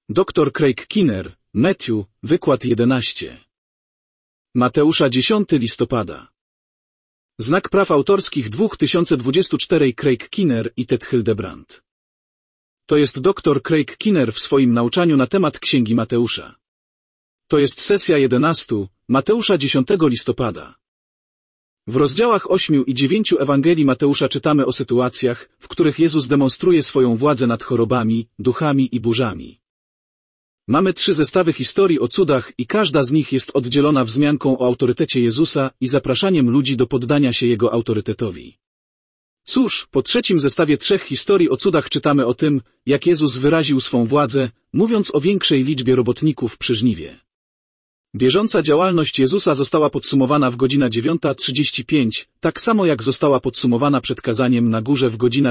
Dr Craig Keener, Matthew, wykład 11. Mateusza 10 listopada. Znak praw autorskich 2024 Craig Keener i Ted Hildebrand. To jest dr Craig Keener w swoim nauczaniu na temat Księgi Mateusza. To jest sesja 11, Mateusza 10 listopada. W rozdziałach 8 i 9 Ewangelii Mateusza czytamy o sytuacjach, w których Jezus demonstruje swoją władzę nad chorobami, duchami i burzami. Mamy 3 zestawy historii o cudach i każda z nich jest oddzielona wzmianką o autorytecie Jezusa i zapraszaniem ludzi do poddania się Jego autorytetowi. Cóż, po trzecim zestawie 3 historii o cudach czytamy o tym, jak Jezus wyraził swą władzę, mówiąc o większej liczbie robotników przy żniwie. Bieżąca działalność Jezusa została podsumowana w godzina 9:35, tak samo jak została podsumowana przed kazaniem na górze w godzina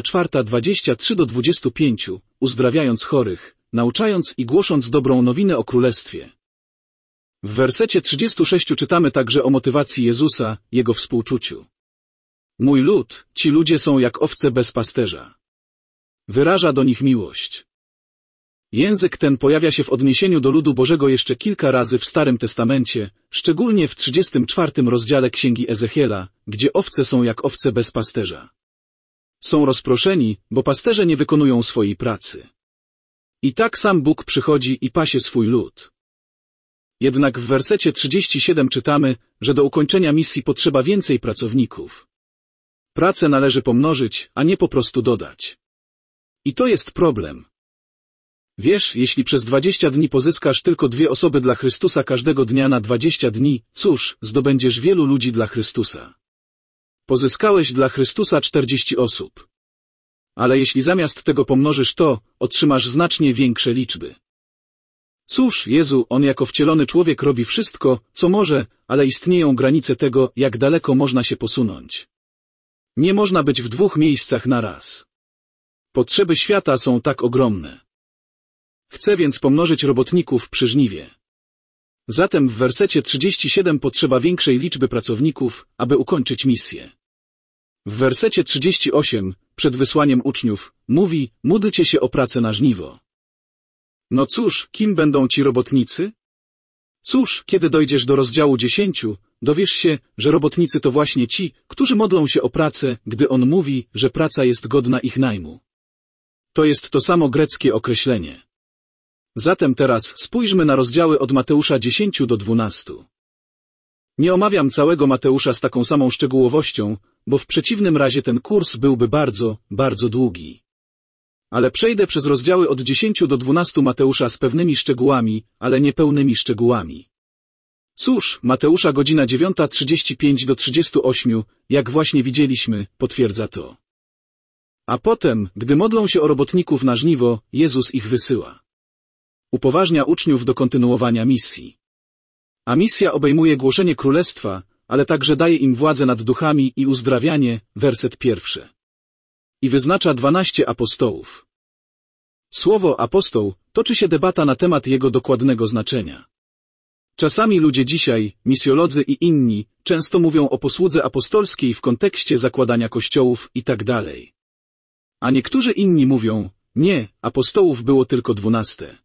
4:23-25, uzdrawiając chorych, nauczając i głosząc dobrą nowinę o Królestwie. W wersecie 36 czytamy także o motywacji Jezusa, Jego współczuciu. Mój lud, ci ludzie są jak owce bez pasterza. Wyraża do nich miłość. Język ten pojawia się w odniesieniu do ludu Bożego jeszcze kilka razy w Starym Testamencie, szczególnie w 34 rozdziale Księgi Ezechiela, gdzie owce są jak owce bez pasterza. Są rozproszeni, bo pasterze nie wykonują swojej pracy. I tak sam Bóg przychodzi i pasie swój lud. Jednak w wersecie 37 czytamy, że do ukończenia misji potrzeba więcej pracowników. Pracę należy pomnożyć, a nie po prostu dodać. I to jest problem. Wiesz, jeśli przez 20 dni pozyskasz tylko 2 osoby dla Chrystusa każdego dnia na 20 dni, cóż, zdobędziesz wielu ludzi dla Chrystusa. Pozyskałeś dla Chrystusa 40 osób. Ale jeśli zamiast tego pomnożysz to, otrzymasz znacznie większe liczby. Cóż, Jezu, On jako wcielony człowiek robi wszystko, co może, ale istnieją granice tego, jak daleko można się posunąć. Nie można być w 2 miejscach naraz. Potrzeby świata są tak ogromne. Chcę więc pomnożyć robotników przy żniwie. Zatem w wersecie 37 potrzeba większej liczby pracowników, aby ukończyć misję. W wersecie 38, przed wysłaniem uczniów, mówi, módlcie się o pracę na żniwo. No cóż, kim będą ci robotnicy? Cóż, kiedy dojdziesz do rozdziału 10, dowiesz się, że robotnicy to właśnie ci, którzy modlą się o pracę, gdy on mówi, że praca jest godna ich najmu. To jest to samo greckie określenie. Zatem teraz spójrzmy na rozdziały od Mateusza 10 do 12. Nie omawiam całego Mateusza z taką samą szczegółowością, bo w przeciwnym razie ten kurs byłby bardzo, bardzo długi. Ale przejdę przez rozdziały od 10 do 12 Mateusza z pewnymi szczegółami, ale niepełnymi szczegółami. Cóż, Mateusza godzina 9:35 do 38, jak właśnie widzieliśmy, potwierdza to. A potem, gdy modlą się o robotników na żniwo, Jezus ich wysyła. Upoważnia uczniów do kontynuowania misji. A misja obejmuje głoszenie Królestwa, ale także daje im władzę nad duchami i uzdrawianie, werset 1. I wyznacza 12 apostołów. Słowo apostoł toczy się debata na temat jego dokładnego znaczenia. Czasami ludzie dzisiaj, misjolodzy i inni, często mówią o posłudze apostolskiej w kontekście zakładania kościołów i tak dalej. A niektórzy inni mówią, nie, apostołów było tylko 12.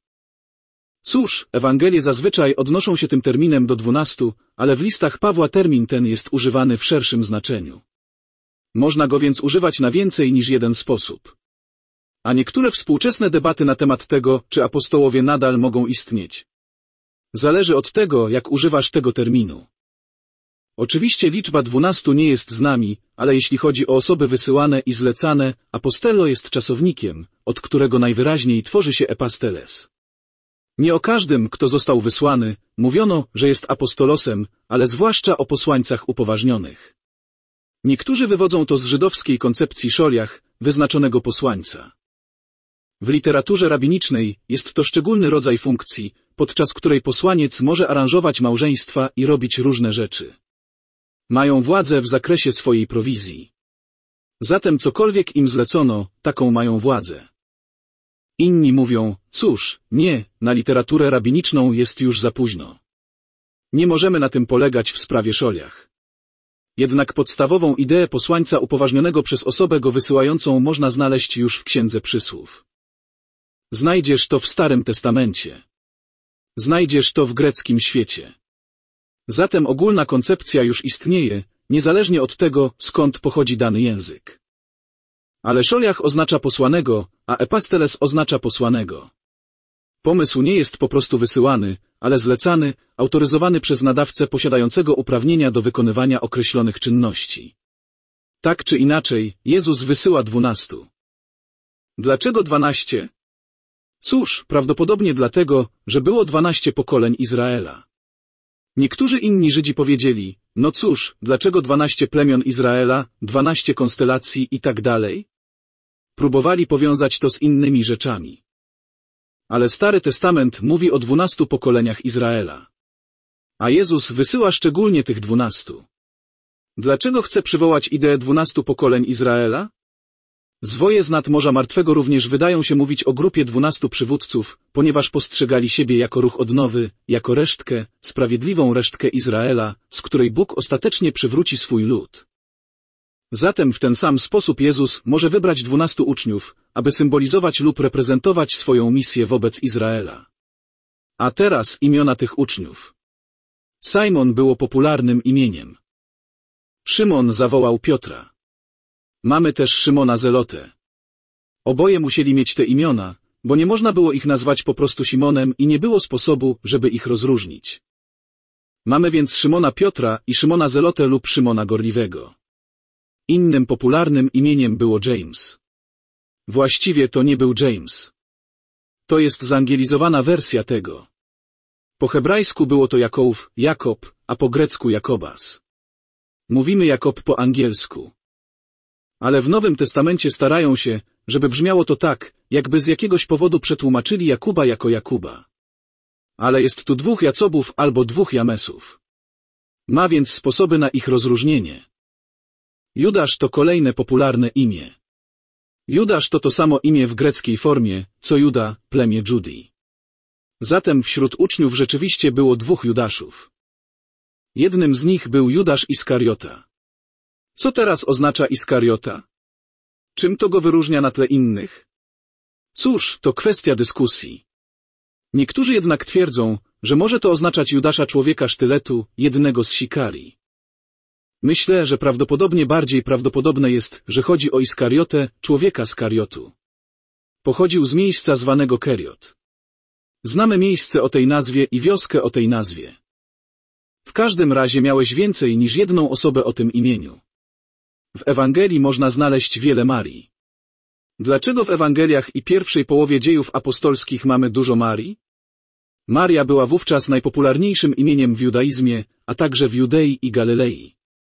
Cóż, Ewangelie zazwyczaj odnoszą się tym terminem do 12, ale w listach Pawła termin ten jest używany w szerszym znaczeniu. Można go więc używać na więcej niż jeden sposób. A niektóre współczesne debaty na temat tego, czy apostołowie nadal mogą istnieć. Zależy od tego, jak używasz tego terminu. Oczywiście liczba 12 nie jest z nami, ale jeśli chodzi o osoby wysyłane i zlecane, apostello jest czasownikiem, od którego najwyraźniej tworzy się epasteles. Nie o każdym, kto został wysłany, mówiono, że jest apostolosem, ale zwłaszcza o posłańcach upoważnionych. Niektórzy wywodzą to z żydowskiej koncepcji szoliach, wyznaczonego posłańca. W literaturze rabinicznej jest to szczególny rodzaj funkcji, podczas której posłaniec może aranżować małżeństwa i robić różne rzeczy. Mają władzę w zakresie swojej prowizji. Zatem cokolwiek im zlecono, taką mają władzę. Inni mówią, cóż, nie, na literaturę rabiniczną jest już za późno. Nie możemy na tym polegać w sprawie szoliach. Jednak podstawową ideę posłańca upoważnionego przez osobę go wysyłającą można znaleźć już w Księdze Przysłów. Znajdziesz to w Starym Testamencie. Znajdziesz to w greckim świecie. Zatem ogólna koncepcja już istnieje, niezależnie od tego, skąd pochodzi dany język. Ale szoliach oznacza posłanego, a epasteles oznacza posłanego. Pomysł nie jest po prostu wysyłany, ale zlecany, autoryzowany przez nadawcę posiadającego uprawnienia do wykonywania określonych czynności. Tak czy inaczej, Jezus wysyła 12. Dlaczego 12? Cóż, prawdopodobnie dlatego, że było 12 pokoleń Izraela. Niektórzy inni Żydzi powiedzieli, no cóż, dlaczego 12 plemion Izraela, 12 konstelacji i tak dalej? Próbowali powiązać to z innymi rzeczami. Ale Stary Testament mówi o 12 pokoleniach Izraela. A Jezus wysyła szczególnie tych 12. Dlaczego chce przywołać ideę 12 pokoleń Izraela? Zwoje z nad Morza Martwego również wydają się mówić o grupie 12 przywódców, ponieważ postrzegali siebie jako ruch odnowy, jako resztkę, sprawiedliwą resztkę Izraela, z której Bóg ostatecznie przywróci swój lud. Zatem w ten sam sposób Jezus może wybrać 12 uczniów, aby symbolizować lub reprezentować swoją misję wobec Izraela. A teraz imiona tych uczniów. Simon było popularnym imieniem. Szymon zawołał Piotra. Mamy też Szymona Zelotę. Oboje musieli mieć te imiona, bo nie można było ich nazwać po prostu Simonem i nie było sposobu, żeby ich rozróżnić. Mamy więc Szymona Piotra i Szymona Zelotę lub Szymona Gorliwego. Innym popularnym imieniem było James. Właściwie to nie był James. To jest zangielizowana wersja tego. Po hebrajsku było to Jakob, a po grecku Jakobas. Mówimy Jakob po angielsku. Ale w Nowym Testamencie starają się, żeby brzmiało to tak, jakby z jakiegoś powodu przetłumaczyli Jakuba jako Jakuba. Ale jest tu 2 Jacobów albo 2 Jamesów. Ma więc sposoby na ich rozróżnienie. Judasz to kolejne popularne imię. Judasz to samo imię w greckiej formie, co Juda, plemię Judii. Zatem wśród uczniów rzeczywiście było 2 Judaszów. Jednym z nich był Judasz Iskariota. Co teraz oznacza Iskariota? Czym to go wyróżnia na tle innych? Cóż, to kwestia dyskusji. Niektórzy jednak twierdzą, że może to oznaczać Judasza człowieka sztyletu, jednego z Sikarii. Myślę, że bardziej prawdopodobne jest, że chodzi o Iskariotę, człowieka z Kariotu. Pochodził z miejsca zwanego Keriot. Znamy miejsce o tej nazwie i wioskę o tej nazwie. W każdym razie miałeś więcej niż jedną osobę o tym imieniu. W Ewangelii można znaleźć wiele Marii. Dlaczego w Ewangeliach i pierwszej połowie dziejów apostolskich mamy dużo Marii? Maria była wówczas najpopularniejszym imieniem w judaizmie, a także w Judei i Galilei.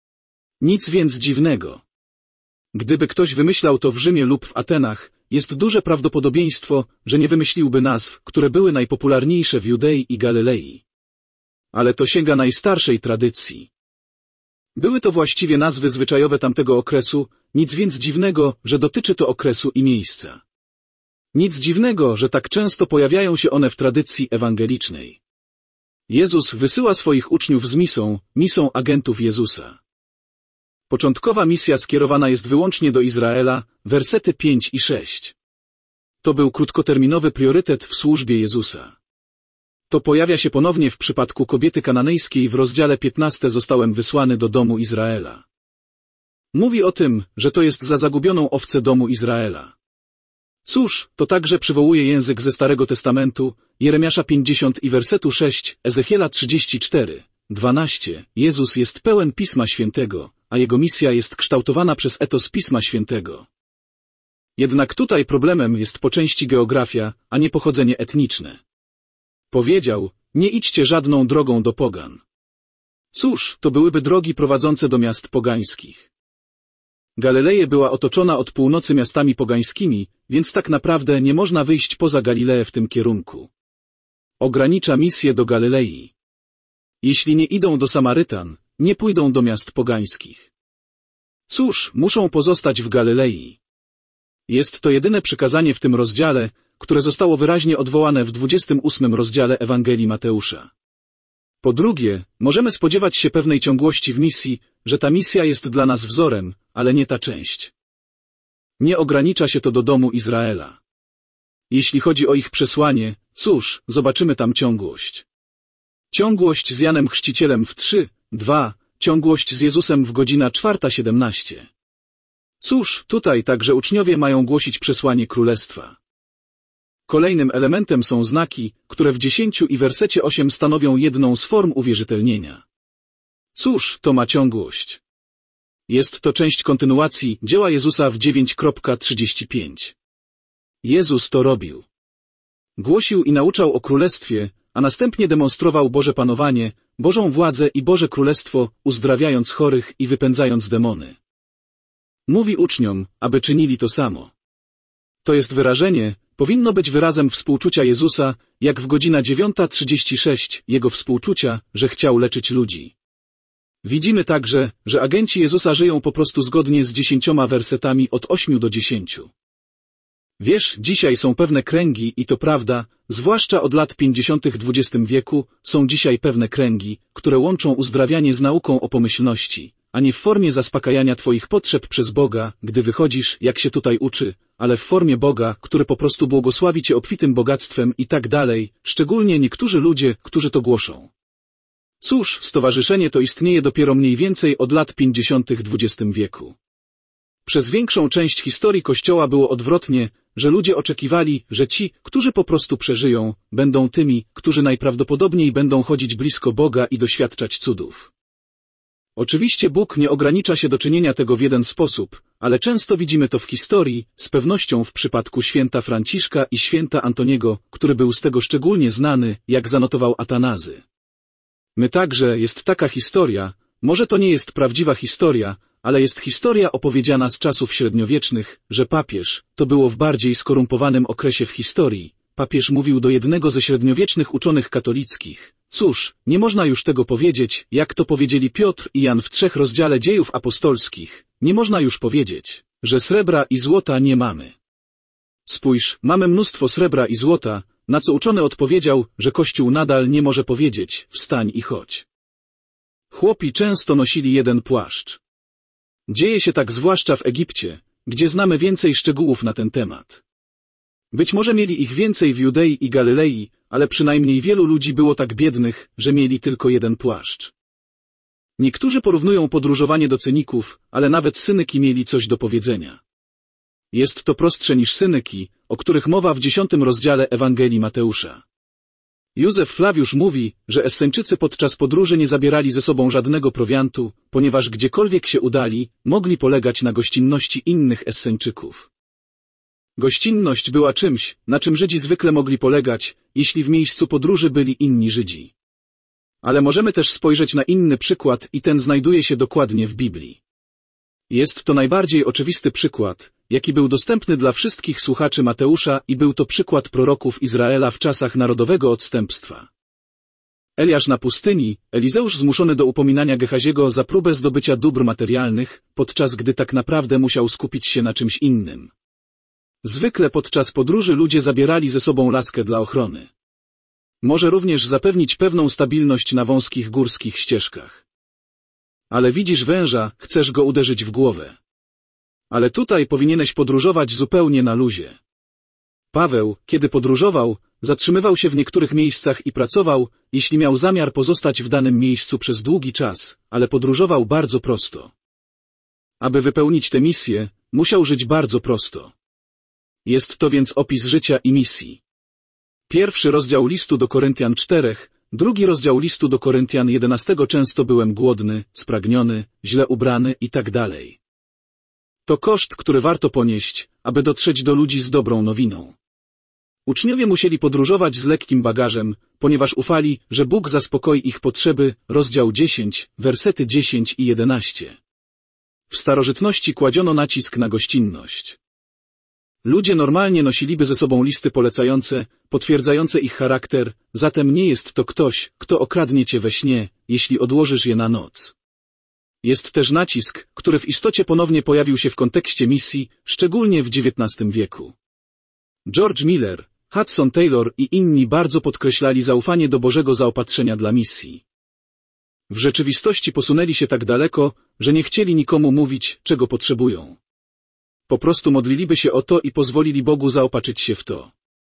Nic więc dziwnego. Gdyby ktoś wymyślał to w Rzymie lub w Atenach, jest duże prawdopodobieństwo, że nie wymyśliłby nazw, które były najpopularniejsze w Judei i Galilei. Ale to sięga najstarszej tradycji. Były to właściwie nazwy zwyczajowe tamtego okresu, nic więc dziwnego, że dotyczy to okresu i miejsca. Nic dziwnego, że tak często pojawiają się one w tradycji ewangelicznej. Jezus wysyła swoich uczniów z misją agentów Jezusa. Początkowa misja skierowana jest wyłącznie do Izraela, wersety 5 i 6. To był krótkoterminowy priorytet w służbie Jezusa. To pojawia się ponownie w przypadku kobiety kananejskiej w rozdziale 15. Zostałem wysłany do domu Izraela. Mówi o tym, że to jest za zagubioną owcę domu Izraela. Cóż, to także przywołuje język ze Starego Testamentu, Jeremiasza 50 i wersetu 6, Ezechiela 34, 12. Jezus jest pełen Pisma Świętego, a Jego misja jest kształtowana przez etos Pisma Świętego. Jednak tutaj problemem jest po części geografia, a nie pochodzenie etniczne. Powiedział, nie idźcie żadną drogą do pogan. Cóż, to byłyby drogi prowadzące do miast pogańskich. Galileja była otoczona od północy miastami pogańskimi, więc tak naprawdę nie można wyjść poza Galileę w tym kierunku. Ogranicza misję do Galilei. Jeśli nie idą do Samarytan, nie pójdą do miast pogańskich. Cóż, muszą pozostać w Galilei. Jest to jedyne przykazanie w tym rozdziale, które zostało wyraźnie odwołane w 28 rozdziale Ewangelii Mateusza. Po drugie, możemy spodziewać się pewnej ciągłości w misji, że ta misja jest dla nas wzorem, ale nie ta część. Nie ogranicza się to do domu Izraela. Jeśli chodzi o ich przesłanie, cóż, zobaczymy tam ciągłość. Ciągłość z Janem Chrzcicielem w 3:2, ciągłość z Jezusem w godzina 4:17. Cóż, tutaj także uczniowie mają głosić przesłanie Królestwa. Kolejnym elementem są znaki, które w 10 i wersecie 8 stanowią jedną z form uwierzytelnienia. Cóż, to ma ciągłość. Jest to część kontynuacji dzieła Jezusa w 9:35. Jezus to robił. Głosił i nauczał o Królestwie, a następnie demonstrował Boże panowanie, Bożą władzę i Boże Królestwo, uzdrawiając chorych i wypędzając demony. Mówi uczniom, aby czynili to samo. To jest wyrażenie, powinno być wyrazem współczucia Jezusa, jak w godzina 9:36 Jego współczucia, że chciał leczyć ludzi. Widzimy także, że agenci Jezusa żyją po prostu zgodnie z 10 wersetami od 8 do 10. Wiesz, dzisiaj są pewne kręgi i to prawda, zwłaszcza od lat 50. XX wieku, są dzisiaj pewne kręgi, które łączą uzdrawianie z nauką o pomyślności, a nie w formie zaspokajania Twoich potrzeb przez Boga, gdy wychodzisz, jak się tutaj uczy, ale w formie Boga, który po prostu błogosławi Cię obfitym bogactwem i tak dalej, szczególnie niektórzy ludzie, którzy to głoszą. Cóż, stowarzyszenie to istnieje dopiero mniej więcej od lat 50. XX wieku. Przez większą część historii Kościoła było odwrotnie, że ludzie oczekiwali, że ci, którzy po prostu przeżyją, będą tymi, którzy najprawdopodobniej będą chodzić blisko Boga i doświadczać cudów. Oczywiście Bóg nie ogranicza się do czynienia tego w jeden sposób, ale często widzimy to w historii, z pewnością w przypadku święta Franciszka i święta Antoniego, który był z tego szczególnie znany, jak zanotował Atanazy. My także, jest taka historia, może to nie jest prawdziwa historia, ale jest historia opowiedziana z czasów średniowiecznych, że papież, to było w bardziej skorumpowanym okresie w historii, papież mówił do jednego ze średniowiecznych uczonych katolickich: cóż, nie można już tego powiedzieć, jak to powiedzieli Piotr i Jan w 3 rozdziale Dziejów Apostolskich, nie można już powiedzieć, że srebra i złota nie mamy. Spójrz, mamy mnóstwo srebra i złota, na co uczony odpowiedział, że Kościół nadal nie może powiedzieć: wstań i chodź. Chłopi często nosili jeden płaszcz. Dzieje się tak zwłaszcza w Egipcie, gdzie znamy więcej szczegółów na ten temat. Być może mieli ich więcej w Judei i Galilei, ale przynajmniej wielu ludzi było tak biednych, że mieli tylko jeden płaszcz. Niektórzy porównują podróżowanie do cyników, ale nawet cynyki mieli coś do powiedzenia. Jest to prostsze niż cynyki, o których mowa w 10 rozdziale Ewangelii Mateusza. Józef Flawiusz mówi, że Esseńczycy podczas podróży nie zabierali ze sobą żadnego prowiantu, ponieważ gdziekolwiek się udali, mogli polegać na gościnności innych Esseńczyków. Gościnność była czymś, na czym Żydzi zwykle mogli polegać, jeśli w miejscu podróży byli inni Żydzi. Ale możemy też spojrzeć na inny przykład i ten znajduje się dokładnie w Biblii. Jest to najbardziej oczywisty przykład, jaki był dostępny dla wszystkich słuchaczy Mateusza i był to przykład proroków Izraela w czasach narodowego odstępstwa. Eliasz na pustyni, Elizeusz zmuszony do upominania Gehaziego za próbę zdobycia dóbr materialnych, podczas gdy tak naprawdę musiał skupić się na czymś innym. Zwykle podczas podróży ludzie zabierali ze sobą laskę dla ochrony. Może również zapewnić pewną stabilność na wąskich górskich ścieżkach. Ale widzisz węża, chcesz go uderzyć w głowę. Ale tutaj powinieneś podróżować zupełnie na luzie. Paweł, kiedy podróżował, zatrzymywał się w niektórych miejscach i pracował, jeśli miał zamiar pozostać w danym miejscu przez długi czas, ale podróżował bardzo prosto. Aby wypełnić tę misję, musiał żyć bardzo prosto. Jest to więc opis życia i misji. 1 rozdział listu do Koryntian 4, 2 rozdział listu do Koryntian 11. Często byłem głodny, spragniony, źle ubrany i tak dalej. To koszt, który warto ponieść, aby dotrzeć do ludzi z dobrą nowiną. Uczniowie musieli podróżować z lekkim bagażem, ponieważ ufali, że Bóg zaspokoi ich potrzeby, rozdział 10, wersety 10 i 11. W starożytności kładziono nacisk na gościnność. Ludzie normalnie nosiliby ze sobą listy polecające, potwierdzające ich charakter, zatem nie jest to ktoś, kto okradnie cię we śnie, jeśli odłożysz je na noc. Jest też nacisk, który w istocie ponownie pojawił się w kontekście misji, szczególnie w XIX wieku. George Miller, Hudson Taylor i inni bardzo podkreślali zaufanie do Bożego zaopatrzenia dla misji. W rzeczywistości posunęli się tak daleko, że nie chcieli nikomu mówić, czego potrzebują. Po prostu modliliby się o to i pozwolili Bogu zaopatrzyć się w to.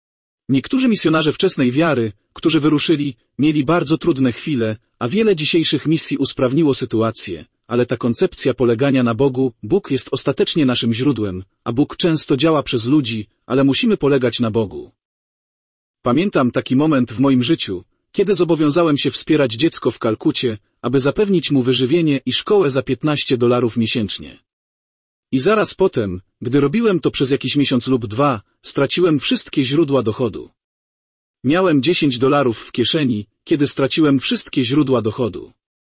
Niektórzy misjonarze wczesnej wiary, którzy wyruszyli, mieli bardzo trudne chwile, a wiele dzisiejszych misji usprawniło sytuację, ale ta koncepcja polegania na Bogu, Bóg jest ostatecznie naszym źródłem, a Bóg często działa przez ludzi, ale musimy polegać na Bogu. Pamiętam taki moment w moim życiu, kiedy zobowiązałem się wspierać dziecko w Kalkucie, aby zapewnić mu wyżywienie i szkołę za $15 miesięcznie. I zaraz potem, gdy robiłem to przez jakiś miesiąc lub 2, straciłem wszystkie źródła dochodu. Miałem $10 w kieszeni, kiedy straciłem wszystkie źródła dochodu.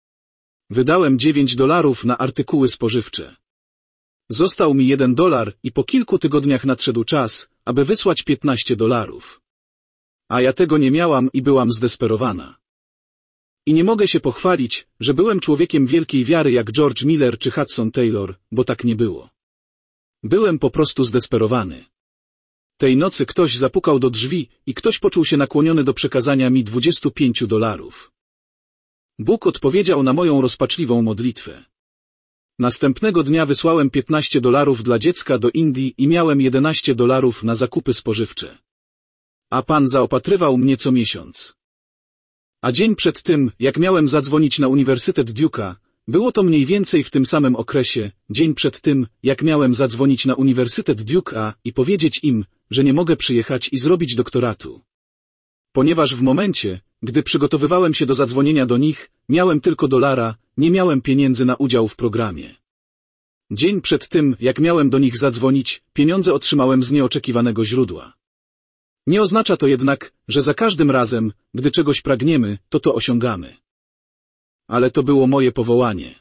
Wydałem $9 na artykuły spożywcze. Został mi $1 i po kilku tygodniach nadszedł czas, aby wysłać $15. A ja tego nie miałam i byłam zdesperowana. I nie mogę się pochwalić, że byłem człowiekiem wielkiej wiary jak George Miller czy Hudson Taylor, bo tak nie było. Byłem po prostu zdesperowany. Tej nocy ktoś zapukał do drzwi i ktoś poczuł się nakłoniony do przekazania mi $25. Bóg odpowiedział na moją rozpaczliwą modlitwę. Następnego dnia wysłałem $15 dla dziecka do Indii i miałem $11 na zakupy spożywcze. A Pan zaopatrywał mnie co miesiąc. A dzień przed tym, jak miałem zadzwonić na Uniwersytet Duke'a, było to mniej więcej w tym samym okresie, dzień przed tym, jak miałem zadzwonić na Uniwersytet Duke'a i powiedzieć im, że nie mogę przyjechać i zrobić doktoratu. Ponieważ w momencie, gdy przygotowywałem się do zadzwonienia do nich, miałem tylko $1, nie miałem pieniędzy na udział w programie. Dzień przed tym, jak miałem do nich zadzwonić, pieniądze otrzymałem z nieoczekiwanego źródła. Nie oznacza to jednak, że za każdym razem, gdy czegoś pragniemy, to osiągamy. Ale to było moje powołanie.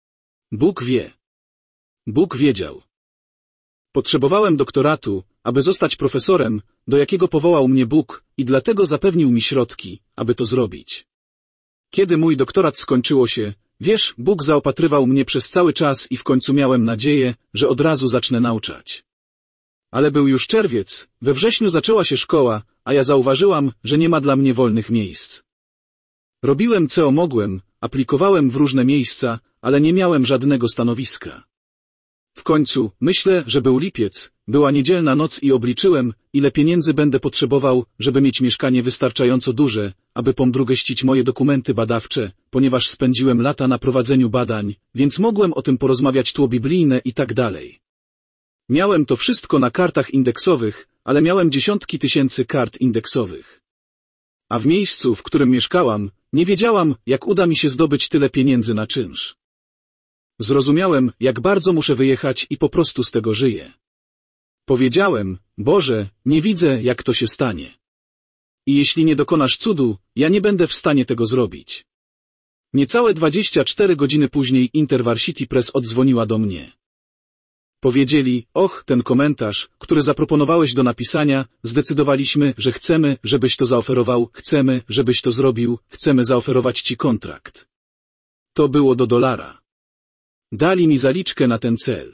Bóg wie. Bóg wiedział. Potrzebowałem doktoratu, aby zostać profesorem, do jakiego powołał mnie Bóg, i dlatego zapewnił mi środki, aby to zrobić. Kiedy mój doktorat skończyło się, wiesz, Bóg zaopatrywał mnie przez cały czas i w końcu miałem nadzieję, że od razu zacznę nauczać. Ale był już czerwiec, we wrześniu zaczęła się szkoła, a ja zauważyłam, że nie ma dla mnie wolnych miejsc. Robiłem co mogłem, aplikowałem w różne miejsca, ale nie miałem żadnego stanowiska. W końcu, myślę, że był lipiec, była niedzielna noc i obliczyłem, ile pieniędzy będę potrzebował, żeby mieć mieszkanie wystarczająco duże, aby pomdrugeścić moje dokumenty badawcze, ponieważ spędziłem lata na prowadzeniu badań, więc mogłem o tym porozmawiać tło biblijne i tak dalej. Miałem to wszystko na kartach indeksowych, ale miałem dziesiątki tysięcy kart indeksowych. A w miejscu, w którym mieszkałam, nie wiedziałam, jak uda mi się zdobyć tyle pieniędzy na czynsz. Zrozumiałem, jak bardzo muszę wyjechać i po prostu z tego żyję. Powiedziałem, Boże, nie widzę, jak to się stanie. I jeśli nie dokonasz cudu, ja nie będę w stanie tego zrobić. Niecałe 24 godziny później InterVarsity Press odzwoniła do mnie. Powiedzieli, ten komentarz, który zaproponowałeś do napisania, zdecydowaliśmy, że chcemy, żebyś to zaoferował, chcemy, żebyś to zrobił, chcemy zaoferować ci kontrakt. To było do $1. Dali mi zaliczkę na ten cel.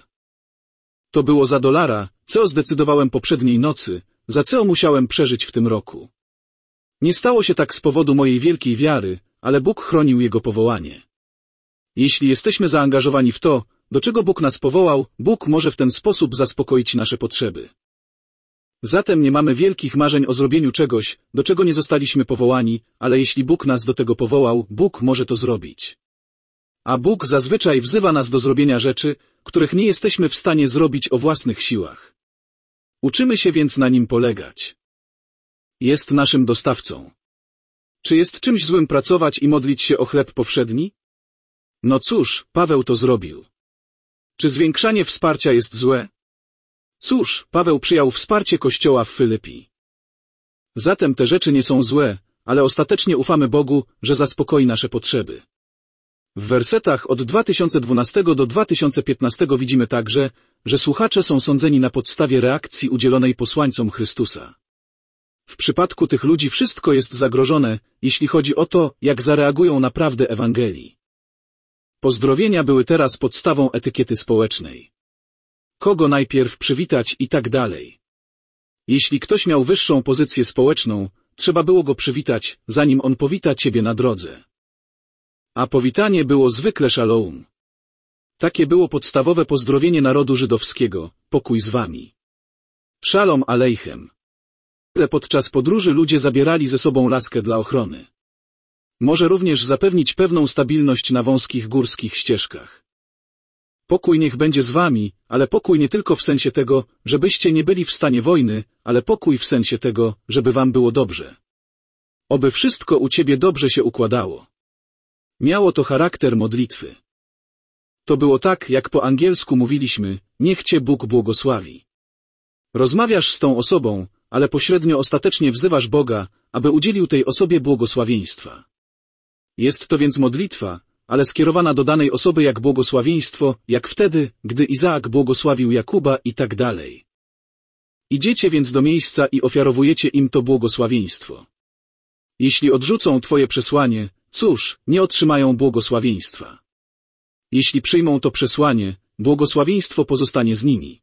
To było za $1, co zdecydowałem poprzedniej nocy, za co musiałem przeżyć w tym roku. Nie stało się tak z powodu mojej wielkiej wiary, ale Bóg chronił Jego powołanie. Jeśli jesteśmy zaangażowani w to, do czego Bóg nas powołał, Bóg może w ten sposób zaspokoić nasze potrzeby. Zatem nie mamy wielkich marzeń o zrobieniu czegoś, do czego nie zostaliśmy powołani, ale jeśli Bóg nas do tego powołał, Bóg może to zrobić. A Bóg zazwyczaj wzywa nas do zrobienia rzeczy, których nie jesteśmy w stanie zrobić o własnych siłach. Uczymy się więc na Nim polegać. Jest naszym dostawcą. Czy jest czymś złym pracować i modlić się o chleb powszedni? No cóż, Paweł to zrobił. Czy zwiększanie wsparcia jest złe? Cóż, Paweł przyjął wsparcie Kościoła w Filipi. Zatem te rzeczy nie są złe, ale ostatecznie ufamy Bogu, że zaspokoi nasze potrzeby. W wersetach od 2012 do 2015 widzimy także, że słuchacze są sądzeni na podstawie reakcji udzielonej posłańcom Chrystusa. W przypadku tych ludzi wszystko jest zagrożone, jeśli chodzi o to, jak zareagują na prawdę Ewangelii. Pozdrowienia były teraz podstawą etykiety społecznej. Kogo najpierw przywitać i tak dalej. Jeśli ktoś miał wyższą pozycję społeczną, trzeba było go przywitać, zanim on powita ciebie na drodze. A powitanie było zwykle szalom. Takie było podstawowe pozdrowienie narodu żydowskiego, pokój z wami. Szalom aleichem. podczas podróży ludzie zabierali ze sobą laskę dla ochrony. Może również zapewnić pewną stabilność na wąskich górskich ścieżkach. Pokój niech będzie z wami, ale pokój nie tylko w sensie tego, żebyście nie byli w stanie wojny, ale pokój w sensie tego, żeby wam było dobrze. Oby wszystko u ciebie dobrze się układało. Miało to charakter modlitwy. To było tak, jak po angielsku mówiliśmy, niech cię Bóg błogosławi. Rozmawiasz z tą osobą, ale pośrednio ostatecznie wzywasz Boga, aby udzielił tej osobie błogosławieństwa. Jest to więc modlitwa, ale skierowana do danej osoby jak błogosławieństwo, jak wtedy, gdy Izaak błogosławił Jakuba i tak dalej. Idziecie więc do miejsca i ofiarowujecie im to błogosławieństwo. Jeśli odrzucą twoje przesłanie, cóż, nie otrzymają błogosławieństwa. Jeśli przyjmą to przesłanie, błogosławieństwo pozostanie z nimi.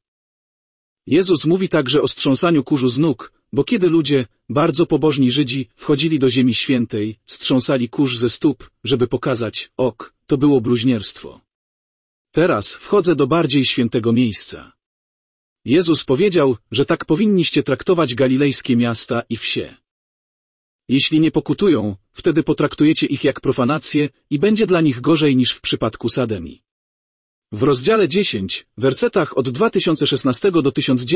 Jezus mówi także o strząsaniu kurzu z nóg, bo kiedy ludzie, bardzo pobożni Żydzi, wchodzili do Ziemi Świętej, strząsali kurz ze stóp, żeby pokazać, to było bluźnierstwo. Teraz wchodzę do bardziej świętego miejsca. Jezus powiedział, że tak powinniście traktować galilejskie miasta i wsie. Jeśli nie pokutują, wtedy potraktujecie ich jak profanację i będzie dla nich gorzej niż w przypadku Sademi. W rozdziale 10, wersetach od 2016 do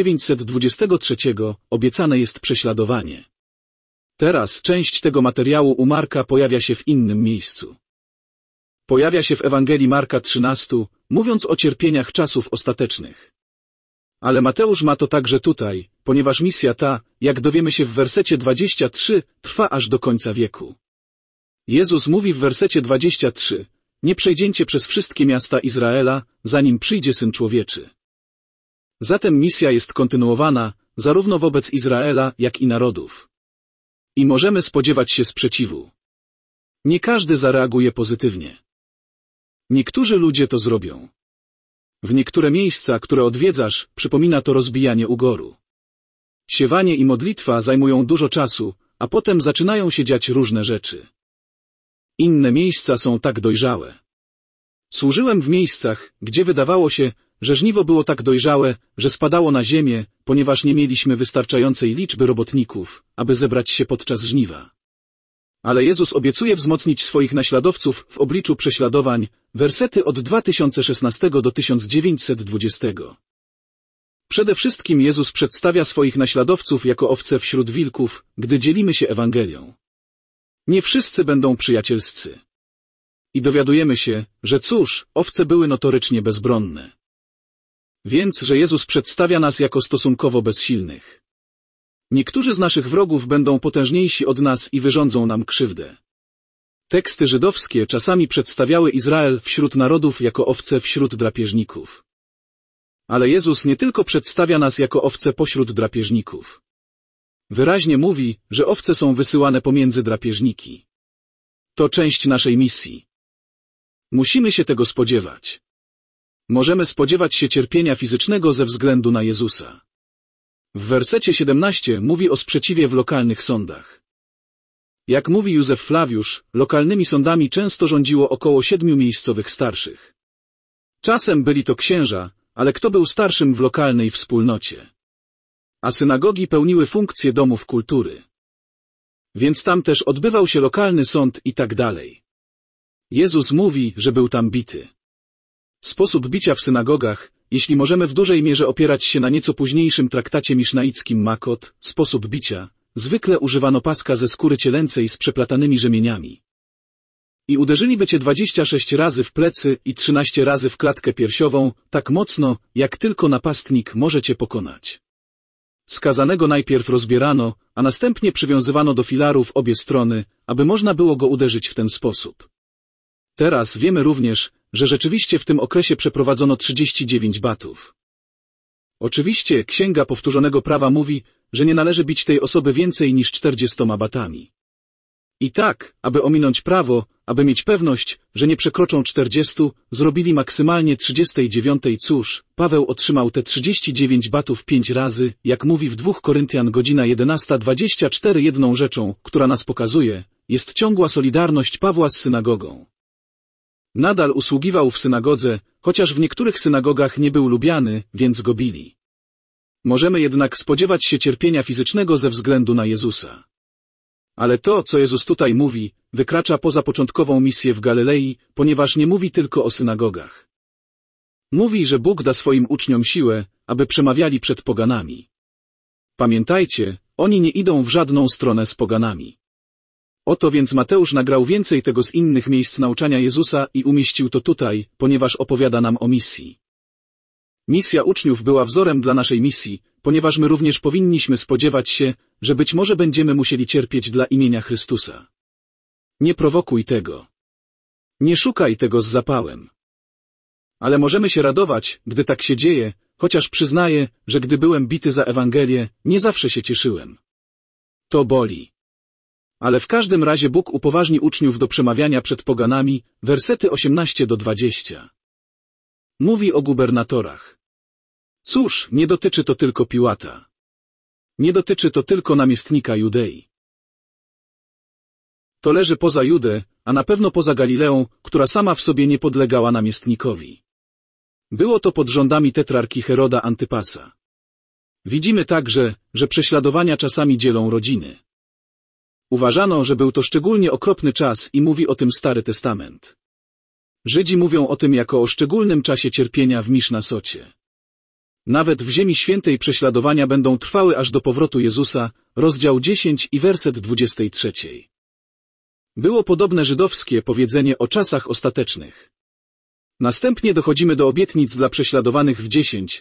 1923 obiecane jest prześladowanie. Teraz część tego materiału u Marka pojawia się w innym miejscu. Pojawia się w Ewangelii Marka 13, mówiąc o cierpieniach czasów ostatecznych. Ale Mateusz ma to także tutaj, ponieważ misja ta, jak dowiemy się w wersecie 23, trwa aż do końca wieku. Jezus mówi w wersecie 23, nie przejdziecie przez wszystkie miasta Izraela, zanim przyjdzie Syn Człowieczy. Zatem misja jest kontynuowana, zarówno wobec Izraela, jak i narodów. I możemy spodziewać się sprzeciwu. Nie każdy zareaguje pozytywnie. Niektórzy ludzie to zrobią. W niektóre miejsca, które odwiedzasz, przypomina to rozbijanie ugoru. Siewanie i modlitwa zajmują dużo czasu, a potem zaczynają się dziać różne rzeczy. Inne miejsca są tak dojrzałe. Służyłem w miejscach, gdzie wydawało się, że żniwo było tak dojrzałe, że spadało na ziemię, ponieważ nie mieliśmy wystarczającej liczby robotników, aby zebrać się podczas żniwa. Ale Jezus obiecuje wzmocnić swoich naśladowców w obliczu prześladowań, wersety od 2016 do 1920. Przede wszystkim Jezus przedstawia swoich naśladowców jako owce wśród wilków, gdy dzielimy się Ewangelią. Nie wszyscy będą przyjacielscy. I dowiadujemy się, że owce były notorycznie bezbronne. Więc, że Jezus przedstawia nas jako stosunkowo bezsilnych. Niektórzy z naszych wrogów będą potężniejsi od nas i wyrządzą nam krzywdę. Teksty żydowskie czasami przedstawiały Izrael wśród narodów jako owce wśród drapieżników. Ale Jezus nie tylko przedstawia nas jako owce pośród drapieżników. Wyraźnie mówi, że owce są wysyłane pomiędzy drapieżniki. To część naszej misji. Musimy się tego spodziewać. Możemy spodziewać się cierpienia fizycznego ze względu na Jezusa. W wersecie 17 mówi o sprzeciwie w lokalnych sądach. Jak mówi Józef Flawiusz, lokalnymi sądami często rządziło około 7 miejscowych starszych. Czasem byli to księża, ale kto był starszym w lokalnej wspólnocie? A synagogi pełniły funkcję domów kultury. Więc tam też odbywał się lokalny sąd i tak dalej. Jezus mówi, że był tam bity. Sposób bicia w synagogach, jeśli możemy w dużej mierze opierać się na nieco późniejszym traktacie misznaickim Makot, sposób bicia, zwykle używano paska ze skóry cielęcej z przeplatanymi rzemieniami. I uderzyliby cię 26 razy w plecy i 13 razy w klatkę piersiową, tak mocno, jak tylko napastnik może cię pokonać. Skazanego najpierw rozbierano, a następnie przywiązywano do filarów obie strony, aby można było go uderzyć w ten sposób. Teraz wiemy również, że rzeczywiście w tym okresie przeprowadzono 39 batów. Oczywiście Księga Powtórzonego Prawa mówi, że nie należy bić tej osoby więcej niż 40 batami. I tak, aby ominąć prawo, aby mieć pewność, że nie przekroczą 40, zrobili maksymalnie 39. Paweł otrzymał te 39 batów 5 razy, jak mówi w 2 Koryntian godzina 11:24. Jedną rzeczą, która nas pokazuje, jest ciągła solidarność Pawła z synagogą. Nadal usługiwał w synagodze, chociaż w niektórych synagogach nie był lubiany, więc go bili. Możemy jednak spodziewać się cierpienia fizycznego ze względu na Jezusa. Ale to, co Jezus tutaj mówi, wykracza poza początkową misję w Galilei, ponieważ nie mówi tylko o synagogach. Mówi, że Bóg da swoim uczniom siłę, aby przemawiali przed poganami. Pamiętajcie, oni nie idą w żadną stronę z poganami. Oto więc Mateusz nagrał więcej tego z innych miejsc nauczania Jezusa i umieścił to tutaj, ponieważ opowiada nam o misji. Misja uczniów była wzorem dla naszej misji, ponieważ my również powinniśmy spodziewać się, że być może będziemy musieli cierpieć dla imienia Chrystusa. Nie prowokuj tego. Nie szukaj tego z zapałem. Ale możemy się radować, gdy tak się dzieje, chociaż przyznaję, że gdy byłem bity za Ewangelię, nie zawsze się cieszyłem. To boli. Ale w każdym razie Bóg upoważni uczniów do przemawiania przed poganami, wersety 18-20. Mówi o gubernatorach. Cóż, nie dotyczy to tylko Piłata. Nie dotyczy to tylko namiestnika Judei. To leży poza Judę, a na pewno poza Galileą, która sama w sobie nie podlegała namiestnikowi. Było to pod rządami tetrarki Heroda Antypasa. Widzimy także, że prześladowania czasami dzielą rodziny. Uważano, że był to szczególnie okropny czas i mówi o tym Stary Testament. Żydzi mówią o tym jako o szczególnym czasie cierpienia w Misznasocie. Nawet w Ziemi Świętej prześladowania będą trwały aż do powrotu Jezusa, rozdział 10 i werset 23. Było podobne żydowskie powiedzenie o czasach ostatecznych. Następnie dochodzimy do obietnic dla prześladowanych w 10,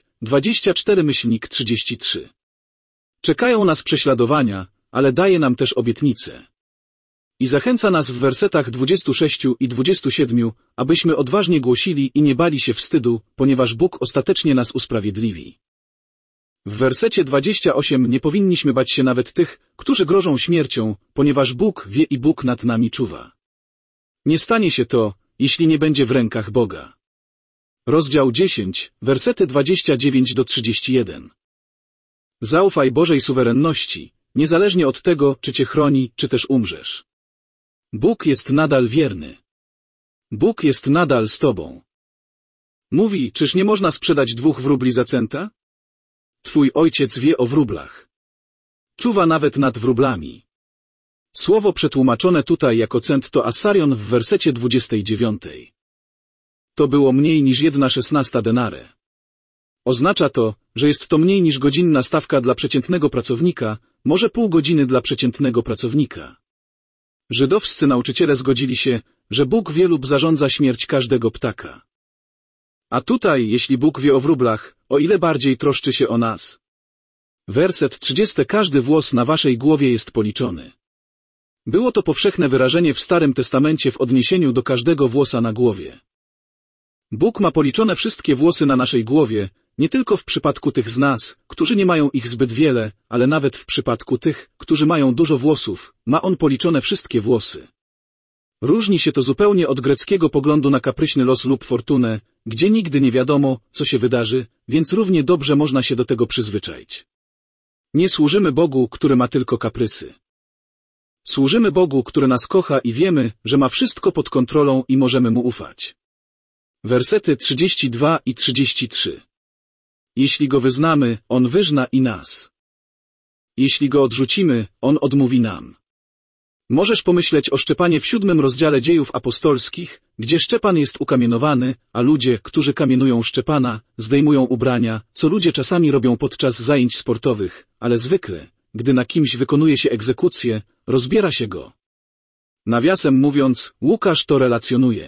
24-33. Czekają nas prześladowania, ale daje nam też obietnice. I zachęca nas w wersetach 26 i 27, abyśmy odważnie głosili i nie bali się wstydu, ponieważ Bóg ostatecznie nas usprawiedliwi. W wersecie 28 nie powinniśmy bać się nawet tych, którzy grożą śmiercią, ponieważ Bóg wie i Bóg nad nami czuwa. Nie stanie się to, jeśli nie będzie w rękach Boga. Rozdział 10, wersety 29-31. Zaufaj Bożej suwerenności, niezależnie od tego, czy cię chroni, czy też umrzesz. Bóg jest nadal wierny. Bóg jest nadal z tobą. Mówi, czyż nie można sprzedać 2 wróbli za centa? Twój ojciec wie o wróblach. Czuwa nawet nad wróblami. Słowo przetłumaczone tutaj jako cent to assarion w wersecie 29. To było mniej niż 1/16 denare. Oznacza to, że jest to mniej niż godzinna stawka dla przeciętnego pracownika, może pół godziny dla przeciętnego pracownika. Żydowscy nauczyciele zgodzili się, że Bóg wie lub zarządza śmierć każdego ptaka. A tutaj, jeśli Bóg wie o wróblach, o ile bardziej troszczy się o nas. Werset 30. Każdy włos na waszej głowie jest policzony. Było to powszechne wyrażenie w Starym Testamencie w odniesieniu do każdego włosa na głowie. Bóg ma policzone wszystkie włosy na naszej głowie, nie tylko w przypadku tych z nas, którzy nie mają ich zbyt wiele, ale nawet w przypadku tych, którzy mają dużo włosów, ma On policzone wszystkie włosy. Różni się to zupełnie od greckiego poglądu na kapryśny los lub fortunę, gdzie nigdy nie wiadomo, co się wydarzy, więc równie dobrze można się do tego przyzwyczaić. Nie służymy Bogu, który ma tylko kaprysy. Służymy Bogu, który nas kocha i wiemy, że ma wszystko pod kontrolą i możemy Mu ufać. Wersety 32 i 33. Jeśli Go wyznamy, On wyzna i nas. Jeśli Go odrzucimy, On odmówi nam. Możesz pomyśleć o Szczepanie w 7 rozdziale Dziejów Apostolskich, gdzie Szczepan jest ukamienowany, a ludzie, którzy kamienują Szczepana, zdejmują ubrania, co ludzie czasami robią podczas zajęć sportowych, ale zwykle, gdy na kimś wykonuje się egzekucję, rozbiera się go. Nawiasem mówiąc, Łukasz to relacjonuje.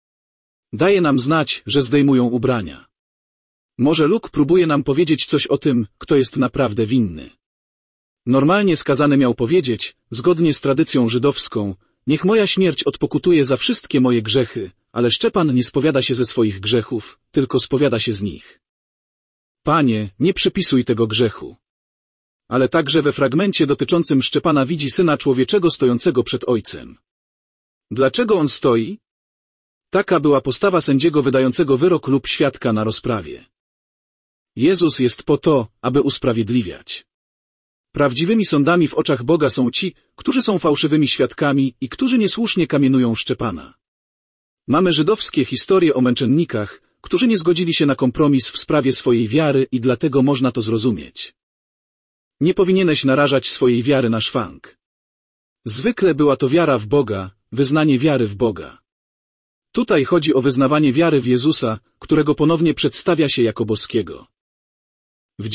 Daje nam znać, że zdejmują ubrania. Może Luk próbuje nam powiedzieć coś o tym, kto jest naprawdę winny. Normalnie skazany miał powiedzieć, zgodnie z tradycją żydowską, niech moja śmierć odpokutuje za wszystkie moje grzechy, ale Szczepan nie spowiada się ze swoich grzechów, tylko spowiada się z nich. Panie, nie przypisuj tego grzechu. Ale także we fragmencie dotyczącym Szczepana widzi Syna Człowieczego stojącego przed Ojcem. Dlaczego on stoi? Taka była postawa sędziego wydającego wyrok lub świadka na rozprawie. Jezus jest po to, aby usprawiedliwiać. Prawdziwymi sądami w oczach Boga są ci, którzy są fałszywymi świadkami i którzy niesłusznie kamienują Szczepana. Mamy żydowskie historie o męczennikach, którzy nie zgodzili się na kompromis w sprawie swojej wiary i dlatego można to zrozumieć. Nie powinieneś narażać swojej wiary na szwank. Zwykle była to wiara w Boga, wyznanie wiary w Boga. Tutaj chodzi o wyznawanie wiary w Jezusa, którego ponownie przedstawia się jako boskiego. W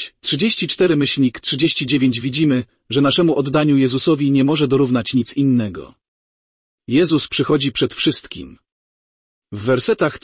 10:34-39 widzimy, że naszemu oddaniu Jezusowi nie może dorównać nic innego. Jezus przychodzi przed wszystkim. W wersetach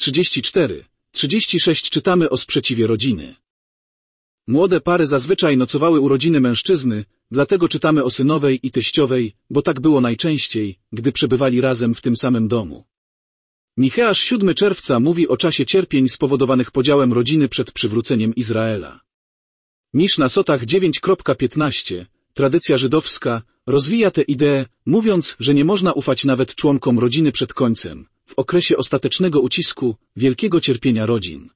34-36 czytamy o sprzeciwie rodziny. Młode pary zazwyczaj nocowały u rodziny mężczyzny, dlatego czytamy o synowej i teściowej, bo tak było najczęściej, gdy przebywali razem w tym samym domu. Micheasz 7 czerwca mówi o czasie cierpień spowodowanych podziałem rodziny przed przywróceniem Izraela. Miszna Sotach 9:15, tradycja żydowska, rozwija tę ideę, mówiąc, że nie można ufać nawet członkom rodziny przed końcem, w okresie ostatecznego ucisku, wielkiego cierpienia rodzin.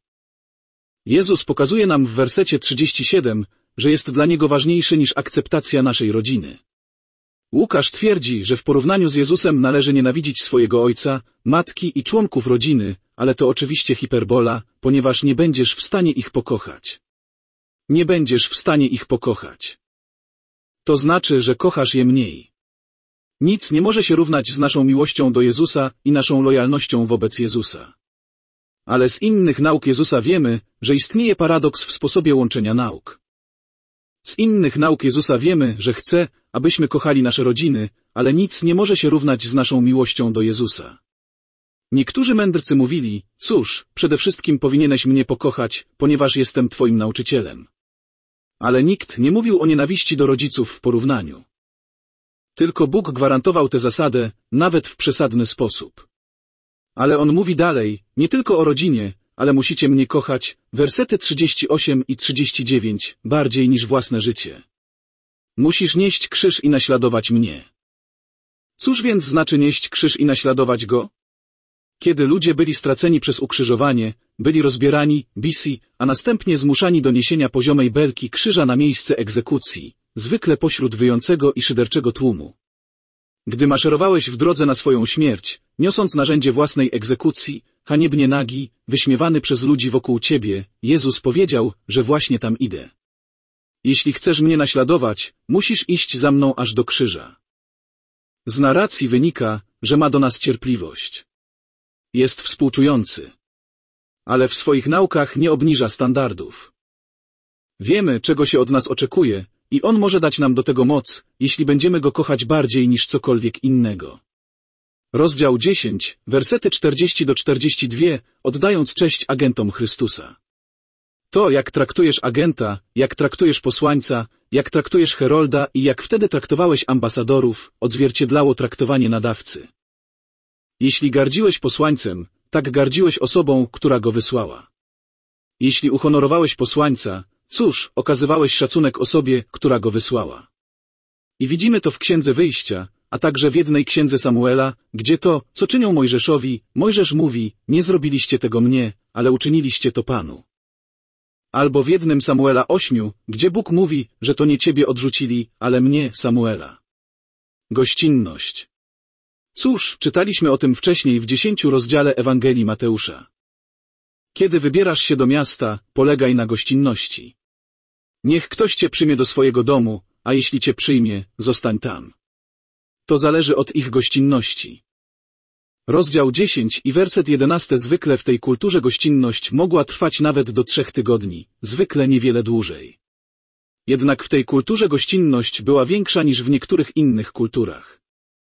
Jezus pokazuje nam w wersecie 37, że jest dla Niego ważniejszy niż akceptacja naszej rodziny. Łukasz twierdzi, że w porównaniu z Jezusem należy nienawidzić swojego ojca, matki i członków rodziny, ale to oczywiście hiperbola, ponieważ nie będziesz w stanie ich pokochać. Nie będziesz w stanie ich pokochać. To znaczy, że kochasz je mniej. Nic nie może się równać z naszą miłością do Jezusa i naszą lojalnością wobec Jezusa. Ale z innych nauk Jezusa wiemy, że istnieje paradoks w sposobie łączenia nauk. Z innych nauk Jezusa wiemy, że chce, abyśmy kochali nasze rodziny, ale nic nie może się równać z naszą miłością do Jezusa. Niektórzy mędrcy mówili, cóż, przede wszystkim powinieneś mnie pokochać, ponieważ jestem Twoim nauczycielem. Ale nikt nie mówił o nienawiści do rodziców w porównaniu. Tylko Bóg gwarantował tę zasadę, nawet w przesadny sposób. Ale On mówi dalej, nie tylko o rodzinie, ale musicie mnie kochać, wersety 38 i 39, bardziej niż własne życie. Musisz nieść krzyż i naśladować mnie. Cóż więc znaczy nieść krzyż i naśladować Go? Kiedy ludzie byli straceni przez ukrzyżowanie, byli rozbierani, bisi, a następnie zmuszani do niesienia poziomej belki krzyża na miejsce egzekucji, zwykle pośród wyjącego i szyderczego tłumu. Gdy maszerowałeś w drodze na swoją śmierć, niosąc narzędzie własnej egzekucji, haniebnie nagi, wyśmiewany przez ludzi wokół ciebie, Jezus powiedział, że właśnie tam idę. Jeśli chcesz mnie naśladować, musisz iść za mną aż do krzyża. Z narracji wynika, że ma do nas cierpliwość. Jest współczujący. Ale w swoich naukach nie obniża standardów. Wiemy, czego się od nas oczekuje, i On może dać nam do tego moc, jeśli będziemy Go kochać bardziej niż cokolwiek innego. Rozdział 10, wersety 40-42, oddając cześć agentom Chrystusa. To, jak traktujesz agenta, jak traktujesz posłańca, jak traktujesz herolda i jak wtedy traktowałeś ambasadorów, odzwierciedlało traktowanie nadawcy. Jeśli gardziłeś posłańcem, tak gardziłeś osobą, która go wysłała. Jeśli uhonorowałeś posłańca, cóż, okazywałeś szacunek osobie, która go wysłała. I widzimy to w Księdze Wyjścia, a także w jednej księdze Samuela, gdzie to, co czynią Mojżeszowi, Mojżesz mówi, nie zrobiliście tego mnie, ale uczyniliście to Panu. Albo w jednym Samuela 8, gdzie Bóg mówi, że to nie ciebie odrzucili, ale mnie, Samuela. Gościnność. Cóż, czytaliśmy o tym wcześniej w 10 rozdziale Ewangelii Mateusza. Kiedy wybierasz się do miasta, polegaj na gościnności. Niech ktoś cię przyjmie do swojego domu, a jeśli cię przyjmie, zostań tam. To zależy od ich gościnności. Rozdział 10 i werset 11. Zwykle w tej kulturze gościnność mogła trwać nawet do 3 tygodni, zwykle niewiele dłużej. Jednak w tej kulturze gościnność była większa niż w niektórych innych kulturach.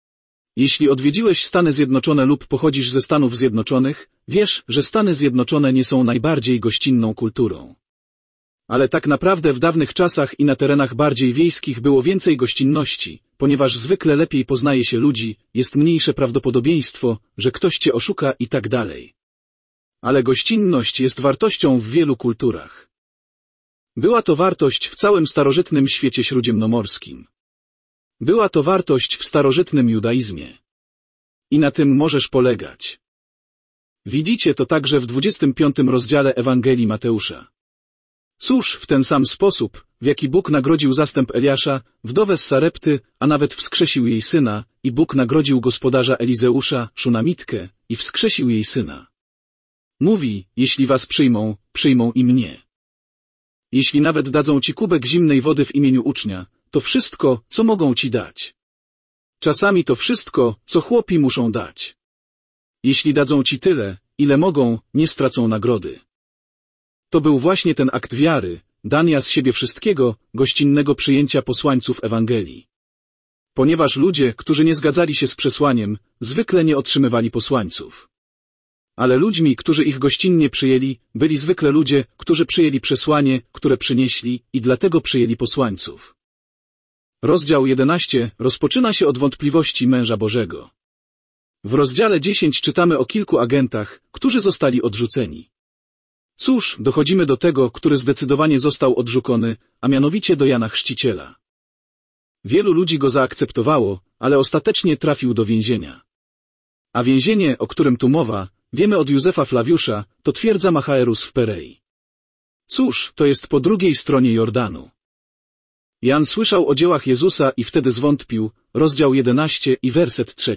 Jeśli odwiedziłeś Stany Zjednoczone lub pochodzisz ze Stanów Zjednoczonych, wiesz, że Stany Zjednoczone nie są najbardziej gościnną kulturą. Ale tak naprawdę w dawnych czasach i na terenach bardziej wiejskich było więcej gościnności, ponieważ zwykle lepiej poznaje się ludzi, jest mniejsze prawdopodobieństwo, że ktoś cię oszuka i tak dalej. Ale gościnność jest wartością w wielu kulturach. Była to wartość w całym starożytnym świecie śródziemnomorskim. Była to wartość w starożytnym judaizmie. I na tym możesz polegać. Widzicie to także w 25 rozdziale Ewangelii Mateusza. Cóż, w ten sam sposób, w jaki Bóg nagrodził zastęp Eliasza, wdowę z Sarepty, a nawet wskrzesił jej syna, i Bóg nagrodził gospodarza Elizeusza, Szunamitkę, i wskrzesił jej syna. Mówi, jeśli was przyjmą, przyjmą i mnie. Jeśli nawet dadzą ci kubek zimnej wody w imieniu ucznia, to wszystko, co mogą ci dać. Czasami to wszystko, co chłopi muszą dać. Jeśli dadzą ci tyle, ile mogą, nie stracą nagrody. To był właśnie ten akt wiary, dania z siebie wszystkiego, gościnnego przyjęcia posłańców Ewangelii. Ponieważ ludzie, którzy nie zgadzali się z przesłaniem, zwykle nie otrzymywali posłańców. Ale ludźmi, którzy ich gościnnie przyjęli, byli zwykle ludzie, którzy przyjęli przesłanie, które przynieśli i dlatego przyjęli posłańców. Rozdział 11 rozpoczyna się od wątpliwości męża Bożego. W rozdziale 10 czytamy o kilku agentach, którzy zostali odrzuceni. Cóż, dochodzimy do tego, który zdecydowanie został odrzucony, a mianowicie do Jana Chrzciciela. Wielu ludzi go zaakceptowało, ale ostatecznie trafił do więzienia. A więzienie, o którym tu mowa, wiemy od Józefa Flawiusza, to twierdza Machaerus w Perei. Cóż, to jest po drugiej stronie Jordanu. Jan słyszał o dziełach Jezusa i wtedy zwątpił, rozdział 11 i werset 3.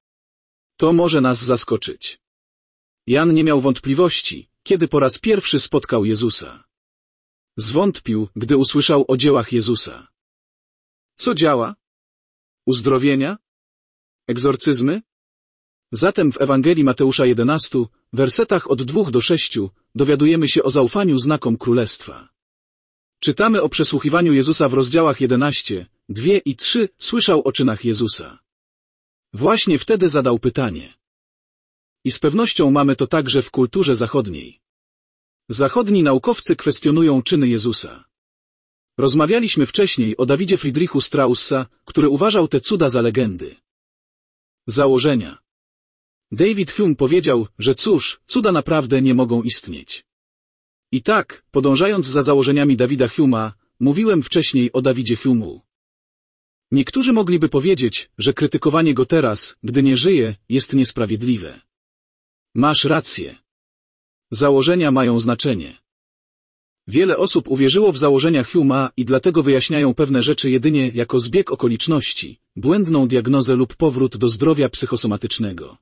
To może nas zaskoczyć. Jan nie miał wątpliwości, kiedy po raz pierwszy spotkał Jezusa. Zwątpił, gdy usłyszał o dziełach Jezusa. Co działa? Uzdrowienia? Egzorcyzmy? Zatem w Ewangelii Mateusza 11, wersetach od 2 do 6, dowiadujemy się o zaufaniu znakom Królestwa. Czytamy o przesłuchiwaniu Jezusa w rozdziałach 11, 2 i 3, słyszał o czynach Jezusa. Właśnie wtedy zadał pytanie. I z pewnością mamy to także w kulturze zachodniej. Zachodni naukowcy kwestionują czyny Jezusa. Rozmawialiśmy wcześniej o Dawidzie Friedrichu Straussa, który uważał te cuda za legendy. Założenia. David Hume powiedział, że cóż, cuda naprawdę nie mogą istnieć. I tak, podążając za założeniami Davida Hume'a, mówiłem wcześniej o Dawidzie Hume'u. Niektórzy mogliby powiedzieć, że krytykowanie go teraz, gdy nie żyje, jest niesprawiedliwe. Masz rację. Założenia mają znaczenie. Wiele osób uwierzyło w założenia Hume'a i dlatego wyjaśniają pewne rzeczy jedynie jako zbieg okoliczności, błędną diagnozę lub powrót do zdrowia psychosomatycznego.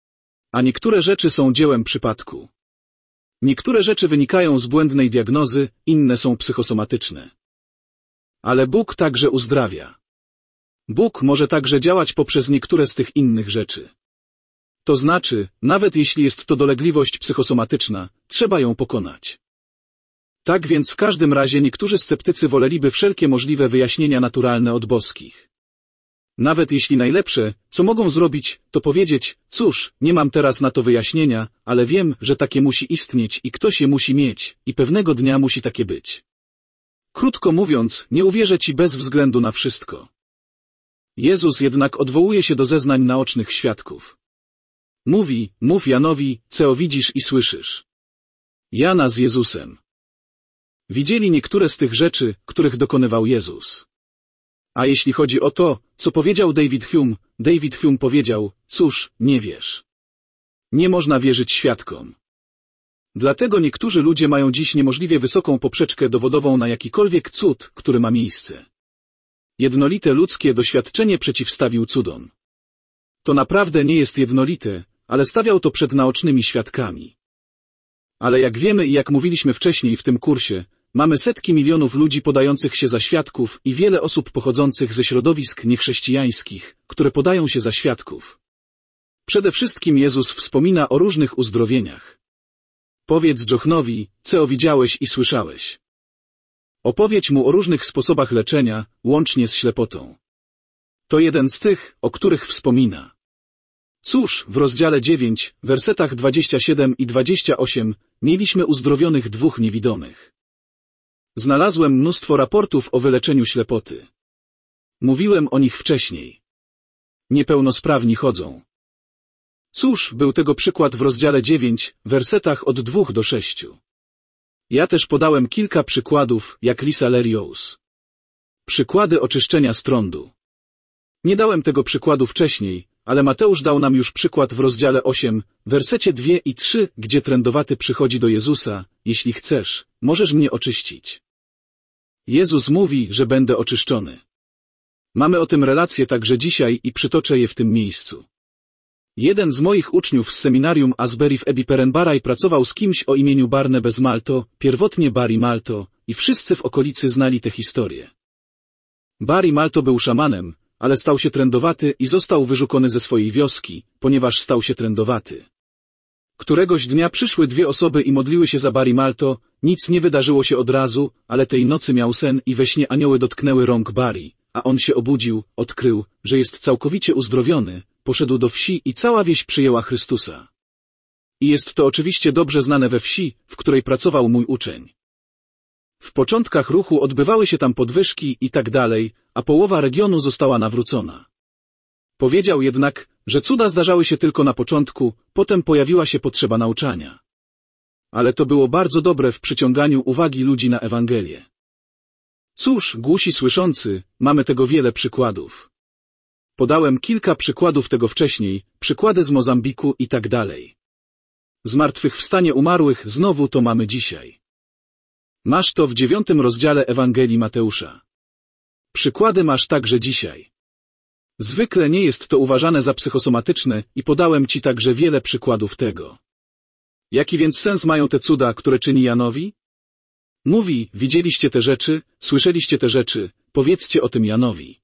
A niektóre rzeczy są dziełem przypadku. Niektóre rzeczy wynikają z błędnej diagnozy, inne są psychosomatyczne. Ale Bóg także uzdrawia. Bóg może także działać poprzez niektóre z tych innych rzeczy. To znaczy, nawet jeśli jest to dolegliwość psychosomatyczna, trzeba ją pokonać. Tak więc w każdym razie niektórzy sceptycy woleliby wszelkie możliwe wyjaśnienia naturalne od boskich. Nawet jeśli najlepsze, co mogą zrobić, to powiedzieć, cóż, nie mam teraz na to wyjaśnienia, ale wiem, że takie musi istnieć i ktoś je musi mieć, i pewnego dnia musi takie być. Krótko mówiąc, nie uwierzę ci bez względu na wszystko. Jezus jednak odwołuje się do zeznań naocznych świadków. Mówi, mów Janowi, co widzisz i słyszysz. Jana z Jezusem. Widzieli niektóre z tych rzeczy, których dokonywał Jezus. A jeśli chodzi o to, co powiedział David Hume powiedział, cóż, nie wiesz. Nie można wierzyć świadkom. Dlatego niektórzy ludzie mają dziś niemożliwie wysoką poprzeczkę dowodową na jakikolwiek cud, który ma miejsce. Jednolite ludzkie doświadczenie przeciwstawił cudom. To naprawdę nie jest jednolite, ale stawiał to przed naocznymi świadkami. Ale jak wiemy i jak mówiliśmy wcześniej w tym kursie, mamy setki milionów ludzi podających się za świadków i wiele osób pochodzących ze środowisk niechrześcijańskich, które podają się za świadków. Przede wszystkim Jezus wspomina o różnych uzdrowieniach. Powiedz Johnowi, co widziałeś i słyszałeś. Opowiedź mu o różnych sposobach leczenia, łącznie z ślepotą. To jeden z tych, o których wspomina. Cóż, w rozdziale 9, wersetach 27 i 28 mieliśmy uzdrowionych 2 niewidomych. Znalazłem mnóstwo raportów o wyleczeniu ślepoty. Mówiłem o nich wcześniej. Niepełnosprawni chodzą. Cóż, był tego przykład w rozdziale 9, wersetach od 2 do 6. Ja też podałem kilka przykładów, jak Lisa Lerios. Przykłady oczyszczenia z trądu. Nie dałem tego przykładu wcześniej, ale Mateusz dał nam już przykład w rozdziale 8, wersecie 2 i 3, gdzie trędowaty przychodzi do Jezusa, jeśli chcesz, możesz mnie oczyścić. Jezus mówi, że będę oczyszczony. Mamy o tym relację także dzisiaj i przytoczę je w tym miejscu. Jeden z moich uczniów z seminarium Asbury w Ebiperenbaraj pracował z kimś o imieniu Barnabas Malto, pierwotnie Barry Malto, i wszyscy w okolicy znali tę historię. Barry Malto był szamanem, ale stał się trędowaty i został wyrzucony ze swojej wioski, ponieważ stał się trędowaty. Któregoś dnia przyszły dwie osoby i modliły się za Barry Malto, nic nie wydarzyło się od razu, ale tej nocy miał sen i we śnie anioły dotknęły rąk Barry, a on się obudził, odkrył, że jest całkowicie uzdrowiony, poszedł do wsi i cała wieś przyjęła Chrystusa. I jest to oczywiście dobrze znane we wsi, w której pracował mój uczeń. W początkach ruchu odbywały się tam podwyżki i tak dalej, a połowa regionu została nawrócona. Powiedział jednak, że cuda zdarzały się tylko na początku, potem pojawiła się potrzeba nauczania. Ale to było bardzo dobre w przyciąganiu uwagi ludzi na Ewangelię. Cóż, głusi słyszący, mamy tego wiele przykładów. Podałem kilka przykładów tego wcześniej, przykłady z Mozambiku i tak dalej. Zmartwychwstanie umarłych znowu to mamy dzisiaj. Masz to w 9 rozdziale Ewangelii Mateusza. Przykłady masz także dzisiaj. Zwykle nie jest to uważane za psychosomatyczne i podałem ci także wiele przykładów tego. Jaki więc sens mają te cuda, które czyni Janowi? Mówi, widzieliście te rzeczy, słyszeliście te rzeczy, powiedzcie o tym Janowi.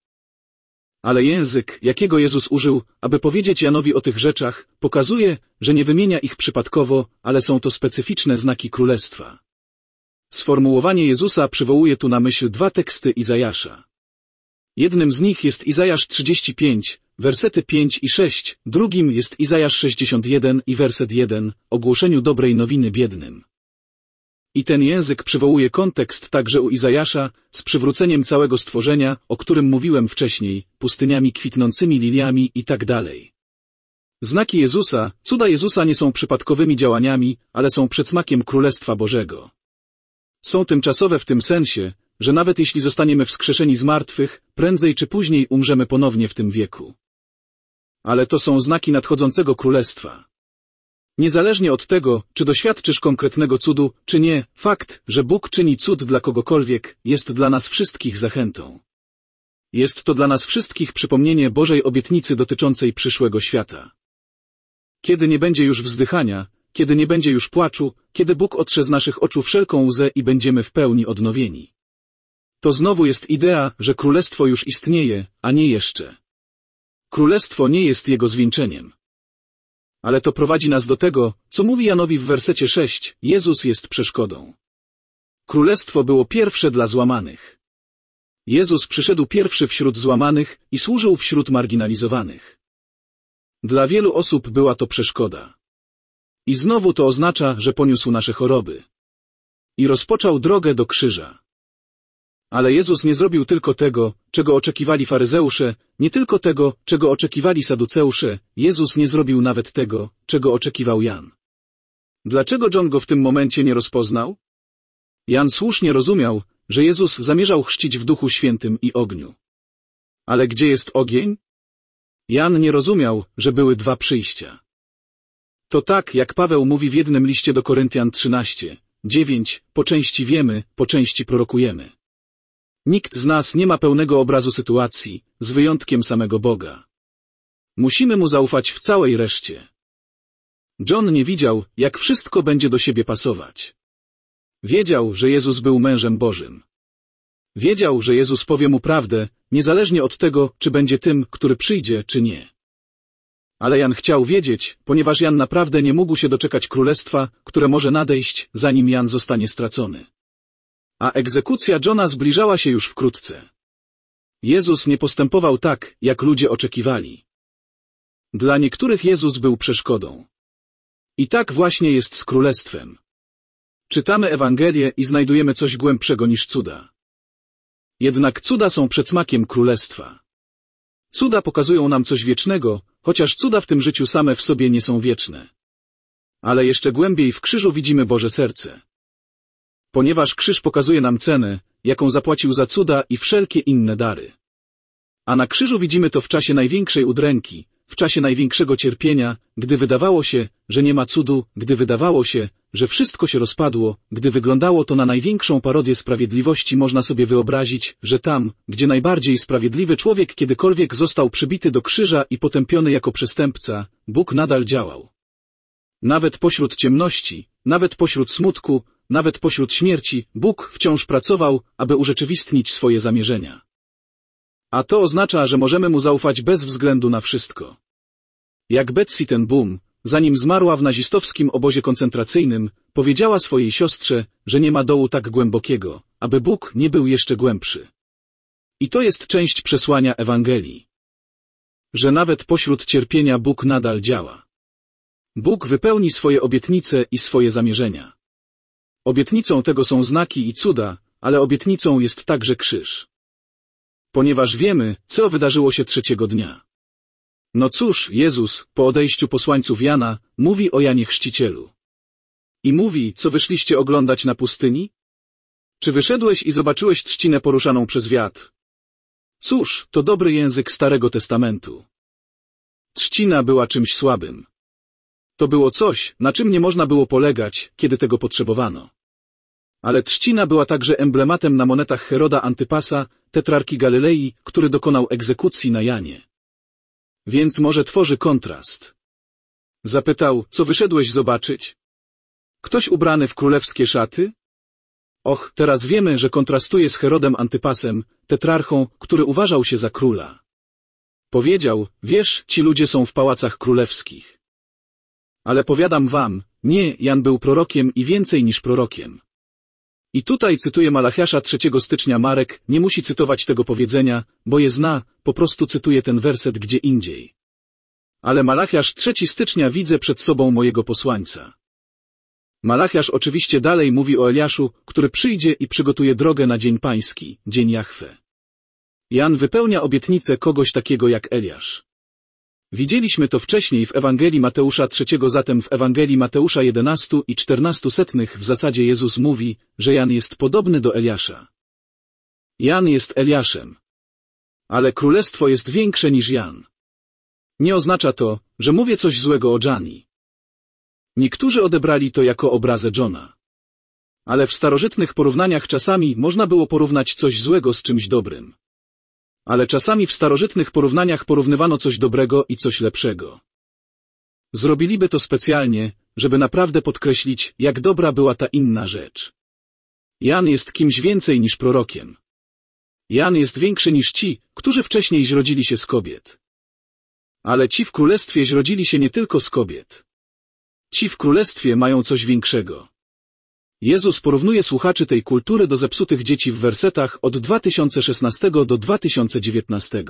Ale język, jakiego Jezus użył, aby powiedzieć Janowi o tych rzeczach, pokazuje, że nie wymienia ich przypadkowo, ale są to specyficzne znaki królestwa. Sformułowanie Jezusa przywołuje tu na myśl dwa teksty Izajasza. Jednym z nich jest Izajasz 35, wersety 5 i 6, drugim jest Izajasz 61 i werset 1, o głoszeniu dobrej nowiny biednym. I ten język przywołuje kontekst także u Izajasza, z przywróceniem całego stworzenia, o którym mówiłem wcześniej, pustyniami kwitnącymi liliami i tak dalej. Znaki Jezusa, cuda Jezusa nie są przypadkowymi działaniami, ale są przedsmakiem Królestwa Bożego. Są tymczasowe w tym sensie, że nawet jeśli zostaniemy wskrzeszeni z martwych, prędzej czy później umrzemy ponownie w tym wieku. Ale to są znaki nadchodzącego Królestwa. Niezależnie od tego, czy doświadczysz konkretnego cudu, czy nie, fakt, że Bóg czyni cud dla kogokolwiek, jest dla nas wszystkich zachętą. Jest to dla nas wszystkich przypomnienie Bożej obietnicy dotyczącej przyszłego świata. Kiedy nie będzie już wzdychania, kiedy nie będzie już płaczu, kiedy Bóg otrze z naszych oczu wszelką łzę i będziemy w pełni odnowieni. To znowu jest idea, że królestwo już istnieje, a nie jeszcze. Królestwo nie jest jego zwieńczeniem. Ale to prowadzi nas do tego, co mówi Janowi w wersecie 6, Jezus jest przeszkodą. Królestwo było pierwsze dla złamanych. Jezus przyszedł pierwszy wśród złamanych i służył wśród marginalizowanych. Dla wielu osób była to przeszkoda. I znowu to oznacza, że poniósł nasze choroby. I rozpoczął drogę do krzyża. Ale Jezus nie zrobił tylko tego, czego oczekiwali faryzeusze, nie tylko tego, czego oczekiwali saduceusze, Jezus nie zrobił nawet tego, czego oczekiwał Jan. Dlaczego John go w tym momencie nie rozpoznał? Jan słusznie rozumiał, że Jezus zamierzał chrzcić w Duchu Świętym i ogniu. Ale gdzie jest ogień? Jan nie rozumiał, że były dwa przyjścia. To tak, jak Paweł mówi w jednym liście do Koryntian 13:9, po części wiemy, po części prorokujemy. Nikt z nas nie ma pełnego obrazu sytuacji, z wyjątkiem samego Boga. Musimy Mu zaufać w całej reszcie. John nie widział, jak wszystko będzie do siebie pasować. Wiedział, że Jezus był mężem Bożym. Wiedział, że Jezus powie mu prawdę, niezależnie od tego, czy będzie tym, który przyjdzie, czy nie. Ale Jan chciał wiedzieć, ponieważ Jan naprawdę nie mógł się doczekać królestwa, które może nadejść, zanim Jan zostanie stracony. A egzekucja Johna zbliżała się już wkrótce. Jezus nie postępował tak, jak ludzie oczekiwali. Dla niektórych Jezus był przeszkodą. I tak właśnie jest z królestwem. Czytamy Ewangelię i znajdujemy coś głębszego niż cuda. Jednak cuda są przedsmakiem królestwa. Cuda pokazują nam coś wiecznego, chociaż cuda w tym życiu same w sobie nie są wieczne. Ale jeszcze głębiej w krzyżu widzimy Boże serce. Ponieważ krzyż pokazuje nam cenę, jaką zapłacił za cuda i wszelkie inne dary. A na krzyżu widzimy to w czasie największej udręki, w czasie największego cierpienia, gdy wydawało się, że nie ma cudu, gdy wydawało się, że wszystko się rozpadło, gdy wyglądało to na największą parodię sprawiedliwości, można sobie wyobrazić, że tam, gdzie najbardziej sprawiedliwy człowiek kiedykolwiek został przybity do krzyża i potępiony jako przestępca, Bóg nadal działał. Nawet pośród ciemności, nawet pośród smutku, nawet pośród śmierci, Bóg wciąż pracował, aby urzeczywistnić swoje zamierzenia. A to oznacza, że możemy Mu zaufać bez względu na wszystko. Jak Betsy ten Boom, zanim zmarła w nazistowskim obozie koncentracyjnym, powiedziała swojej siostrze, że nie ma dołu tak głębokiego, aby Bóg nie był jeszcze głębszy. I to jest część przesłania Ewangelii. Że nawet pośród cierpienia Bóg nadal działa. Bóg wypełni swoje obietnice i swoje zamierzenia. Obietnicą tego są znaki i cuda, ale obietnicą jest także krzyż. Ponieważ wiemy, co wydarzyło się trzeciego dnia. No cóż, Jezus, po odejściu posłańców Jana, mówi o Janie Chrzcicielu. I mówi, co wyszliście oglądać na pustyni? Czy wyszedłeś i zobaczyłeś trzcinę poruszaną przez wiatr? Cóż, to dobry język Starego Testamentu. Trzcina była czymś słabym. To było coś, na czym nie można było polegać, kiedy tego potrzebowano. Ale trzcina była także emblematem na monetach Heroda Antypasa, tetrarki Galilei, który dokonał egzekucji na Janie. Więc może tworzy kontrast. Zapytał, co wyszedłeś zobaczyć? Ktoś ubrany w królewskie szaty? Och, teraz wiemy, że kontrastuje z Herodem Antypasem, tetrarchą, który uważał się za króla. Powiedział, wiesz, ci ludzie są w pałacach królewskich. Ale powiadam wam, nie, Jan był prorokiem i więcej niż prorokiem. I tutaj cytuję Malachiasza 3 stycznia. Marek nie musi cytować tego powiedzenia, bo je zna, po prostu cytuję ten werset gdzie indziej. Ale Malachiasz 3 stycznia widzę przed sobą mojego posłańca. Malachiasz oczywiście dalej mówi o Eliaszu, który przyjdzie i przygotuje drogę na dzień pański, dzień Jahwe. Jan wypełnia obietnicę kogoś takiego jak Eliasz. Widzieliśmy to wcześniej w Ewangelii Mateusza 3, zatem w Ewangelii Mateusza 11:14 w zasadzie Jezus mówi, że Jan jest podobny do Eliasza. Jan jest Eliaszem. Ale królestwo jest większe niż Jan. Nie oznacza to, że mówię coś złego o Jani. Niektórzy odebrali to jako obrazę Johna. Ale w starożytnych porównaniach czasami można było porównać coś złego z czymś dobrym. Ale czasami w starożytnych porównaniach porównywano coś dobrego i coś lepszego. Zrobiliby to specjalnie, żeby naprawdę podkreślić, jak dobra była ta inna rzecz. Jan jest kimś więcej niż prorokiem. Jan jest większy niż ci, którzy wcześniej zrodzili się z kobiet. Ale ci w królestwie zrodzili się nie tylko z kobiet. Ci w królestwie mają coś większego. Jezus porównuje słuchaczy tej kultury do zepsutych dzieci w wersetach od 2016 do 2019.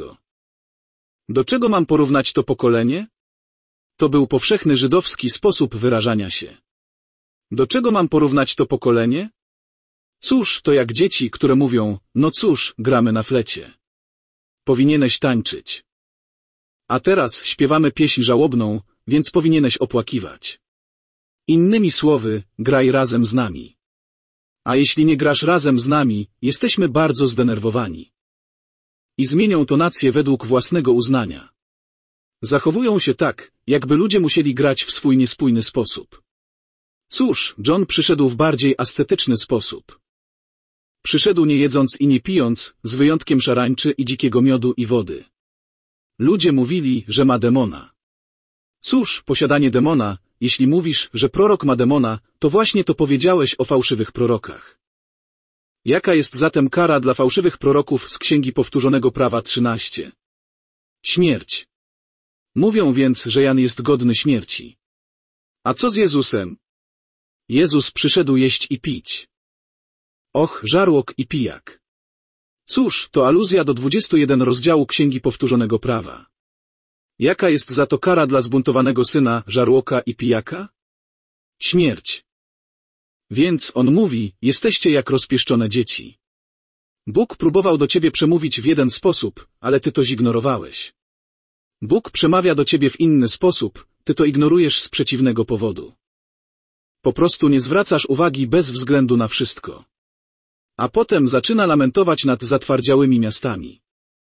Do czego mam porównać to pokolenie? To był powszechny żydowski sposób wyrażania się. Do czego mam porównać to pokolenie? Cóż, to jak dzieci, które mówią, no cóż, gramy na flecie. Powinieneś tańczyć. A teraz śpiewamy pieśń żałobną, więc powinieneś opłakiwać. Innymi słowy, graj razem z nami. A jeśli nie grasz razem z nami, jesteśmy bardzo zdenerwowani. I zmienią tonację według własnego uznania. Zachowują się tak, jakby ludzie musieli grać w swój niespójny sposób. Cóż, John przyszedł w bardziej ascetyczny sposób. Przyszedł nie jedząc i nie pijąc, z wyjątkiem szarańczy i dzikiego miodu i wody. Ludzie mówili, że ma demona. Cóż, posiadanie demona, jeśli mówisz, że prorok ma demona, to właśnie to powiedziałeś o fałszywych prorokach. Jaka jest zatem kara dla fałszywych proroków z Księgi Powtórzonego Prawa 13? Śmierć. Mówią więc, że Jan jest godny śmierci. A co z Jezusem? Jezus przyszedł jeść i pić. Och, żarłok i pijak. Cóż, to aluzja do 21 rozdziału Księgi Powtórzonego Prawa. Jaka jest za to kara dla zbuntowanego syna, żarłoka i pijaka? Śmierć. Więc on mówi, jesteście jak rozpieszczone dzieci. Bóg próbował do ciebie przemówić w jeden sposób, ale ty to zignorowałeś. Bóg przemawia do ciebie w inny sposób, ty to ignorujesz z przeciwnego powodu. Po prostu nie zwracasz uwagi bez względu na wszystko. A potem zaczyna lamentować nad zatwardziałymi miastami.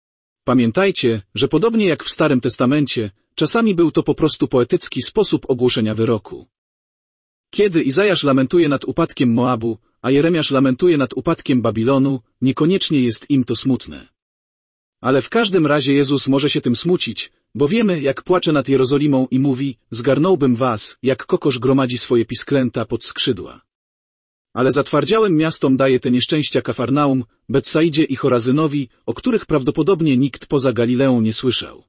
Pamiętajcie, że podobnie jak w Starym Testamencie, czasami był to po prostu poetycki sposób ogłoszenia wyroku. Kiedy Izajasz lamentuje nad upadkiem Moabu, a Jeremiasz lamentuje nad upadkiem Babilonu, niekoniecznie jest im to smutne. Ale w każdym razie Jezus może się tym smucić, bo wiemy, jak płacze nad Jerozolimą i mówi: zgarnąłbym was, jak kokosz gromadzi swoje pisklęta pod skrzydła. Ale zatwardziałym miastom daje te nieszczęścia Kafarnaum, Betsaidzie i Chorazynowi, o których prawdopodobnie nikt poza Galileą nie słyszał.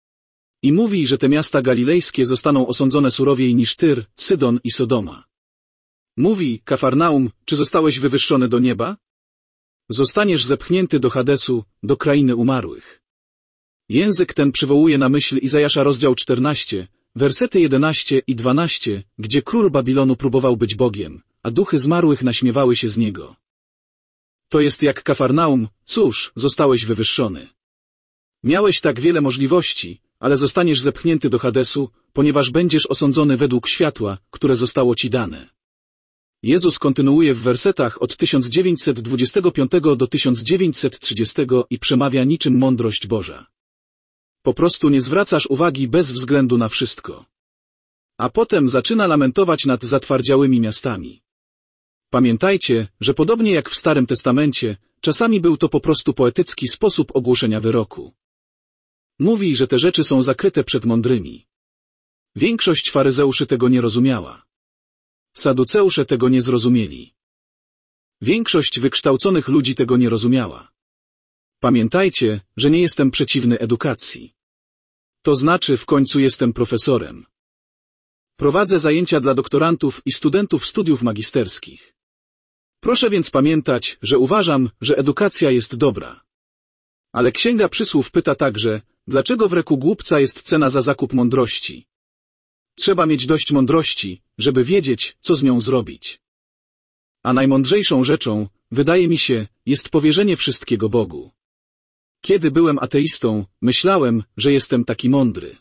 I mówi, że te miasta galilejskie zostaną osądzone surowiej niż Tyr, Sydon i Sodoma. Mówi: Kafarnaum, czy zostałeś wywyższony do nieba? Zostaniesz zepchnięty do Hadesu, do krainy umarłych. Język ten przywołuje na myśl Izajasza rozdział 14, wersety 11 i 12, gdzie król Babilonu próbował być Bogiem, a duchy zmarłych naśmiewały się z niego. To jest jak Kafarnaum: cóż, zostałeś wywyższony. Miałeś tak wiele możliwości, ale zostaniesz zepchnięty do Hadesu, ponieważ będziesz osądzony według światła, które zostało ci dane. Jezus kontynuuje w wersetach od 1925 do 1930 i przemawia niczym mądrość Boża. Po prostu nie zwracasz uwagi bez względu na wszystko. A potem zaczyna lamentować nad zatwardziałymi miastami. Pamiętajcie, że podobnie jak w Starym Testamencie, czasami był to po prostu poetycki sposób ogłoszenia wyroku. Mówi, że te rzeczy są zakryte przed mądrymi. Większość faryzeuszy tego nie rozumiała. Saduceusze tego nie zrozumieli. Większość wykształconych ludzi tego nie rozumiała. Pamiętajcie, że nie jestem przeciwny edukacji. To znaczy, w końcu jestem profesorem. Prowadzę zajęcia dla doktorantów i studentów studiów magisterskich. Proszę więc pamiętać, że uważam, że edukacja jest dobra. Ale Księga Przysłów pyta także, dlaczego w ręku głupca jest cena za zakup mądrości. Trzeba mieć dość mądrości, żeby wiedzieć, co z nią zrobić. A najmądrzejszą rzeczą, wydaje mi się, jest powierzenie wszystkiego Bogu. Kiedy byłem ateistą, myślałem, że jestem taki mądry.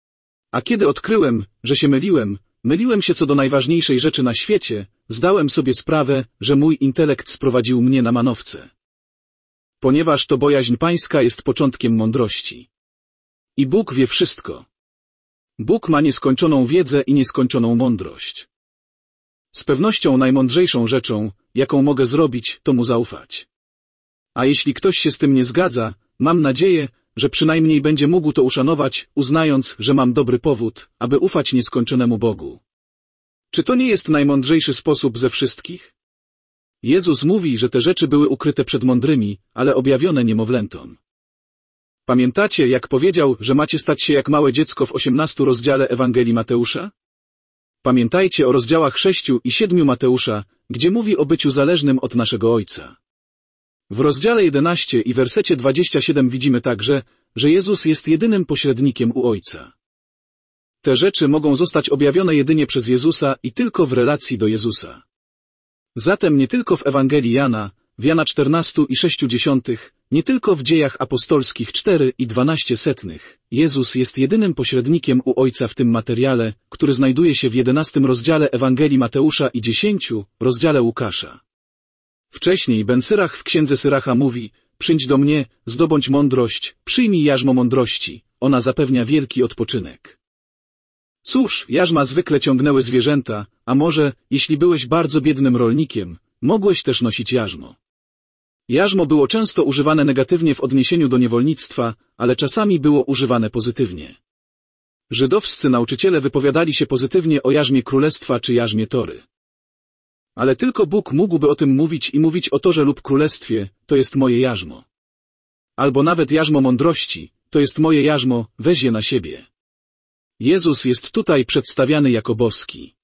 A kiedy odkryłem, że się myliłem się co do najważniejszej rzeczy na świecie, zdałem sobie sprawę, że mój intelekt sprowadził mnie na manowce. Ponieważ to bojaźń pańska jest początkiem mądrości. I Bóg wie wszystko. Bóg ma nieskończoną wiedzę i nieskończoną mądrość. Z pewnością najmądrzejszą rzeczą, jaką mogę zrobić, to mu zaufać. A jeśli ktoś się z tym nie zgadza, mam nadzieję, że przynajmniej będzie mógł to uszanować, uznając, że mam dobry powód, aby ufać nieskończonemu Bogu. Czy to nie jest najmądrzejszy sposób ze wszystkich? Jezus mówi, że te rzeczy były ukryte przed mądrymi, ale objawione niemowlętom. Pamiętacie, jak powiedział, że macie stać się jak małe dziecko w 18 rozdziale Ewangelii Mateusza? Pamiętajcie o rozdziałach 6 i 7 Mateusza, gdzie mówi o byciu zależnym od naszego Ojca. W rozdziale 11 i wersecie 27 widzimy także, że Jezus jest jedynym pośrednikiem u Ojca. Te rzeczy mogą zostać objawione jedynie przez Jezusa i tylko w relacji do Jezusa. Zatem nie tylko w Ewangelii Jana, w Jana 14 i 6:10, nie tylko w Dziejach Apostolskich 4 i 12, Jezus jest jedynym pośrednikiem u Ojca w tym materiale, który znajduje się w 11 rozdziale Ewangelii Mateusza i 10 rozdziale Łukasza. Wcześniej Ben Syrach w Księdze Syracha mówi: przyjdź do mnie, zdobądź mądrość, przyjmij jarzmo mądrości, ona zapewnia wielki odpoczynek. Cóż, jarzma zwykle ciągnęły zwierzęta, a może, jeśli byłeś bardzo biednym rolnikiem, mogłeś też nosić jarzmo. Jarzmo było często używane negatywnie w odniesieniu do niewolnictwa, ale czasami było używane pozytywnie. Żydowscy nauczyciele wypowiadali się pozytywnie o jarzmie królestwa czy jarzmie Tory. Ale tylko Bóg mógłby o tym mówić i mówić o Torze lub królestwie: to jest moje jarzmo. Albo nawet jarzmo mądrości: to jest moje jarzmo, weź je na siebie. Jezus jest tutaj przedstawiany jako boski.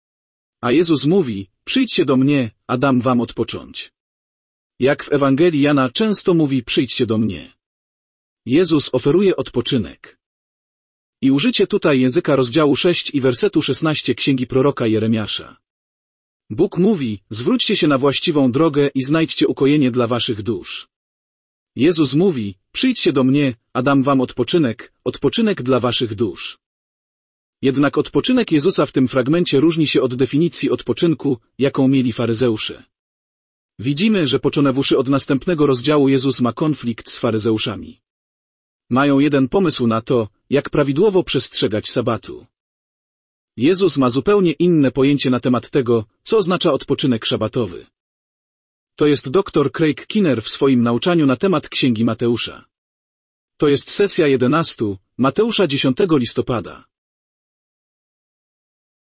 A Jezus mówi: przyjdźcie do mnie, a dam wam odpocząć. Jak w Ewangelii Jana często mówi: przyjdźcie do mnie. Jezus oferuje odpoczynek. I użycie tutaj języka rozdziału 6 i wersetu 16 Księgi proroka Jeremiasza. Bóg mówi: zwróćcie się na właściwą drogę i znajdźcie ukojenie dla waszych dusz. Jezus mówi: przyjdźcie do mnie, a dam wam odpoczynek dla waszych dusz. Jednak odpoczynek Jezusa w tym fragmencie różni się od definicji odpoczynku, jaką mieli faryzeusze. Widzimy, że począwszy od następnego rozdziału Jezus ma konflikt z faryzeuszami. Mają jeden pomysł na to, jak prawidłowo przestrzegać sabatu. Jezus ma zupełnie inne pojęcie na temat tego, co oznacza odpoczynek szabatowy. To jest dr Craig Kinner w swoim nauczaniu na temat Księgi Mateusza. To jest sesja 11, Mateusza 10 listopada.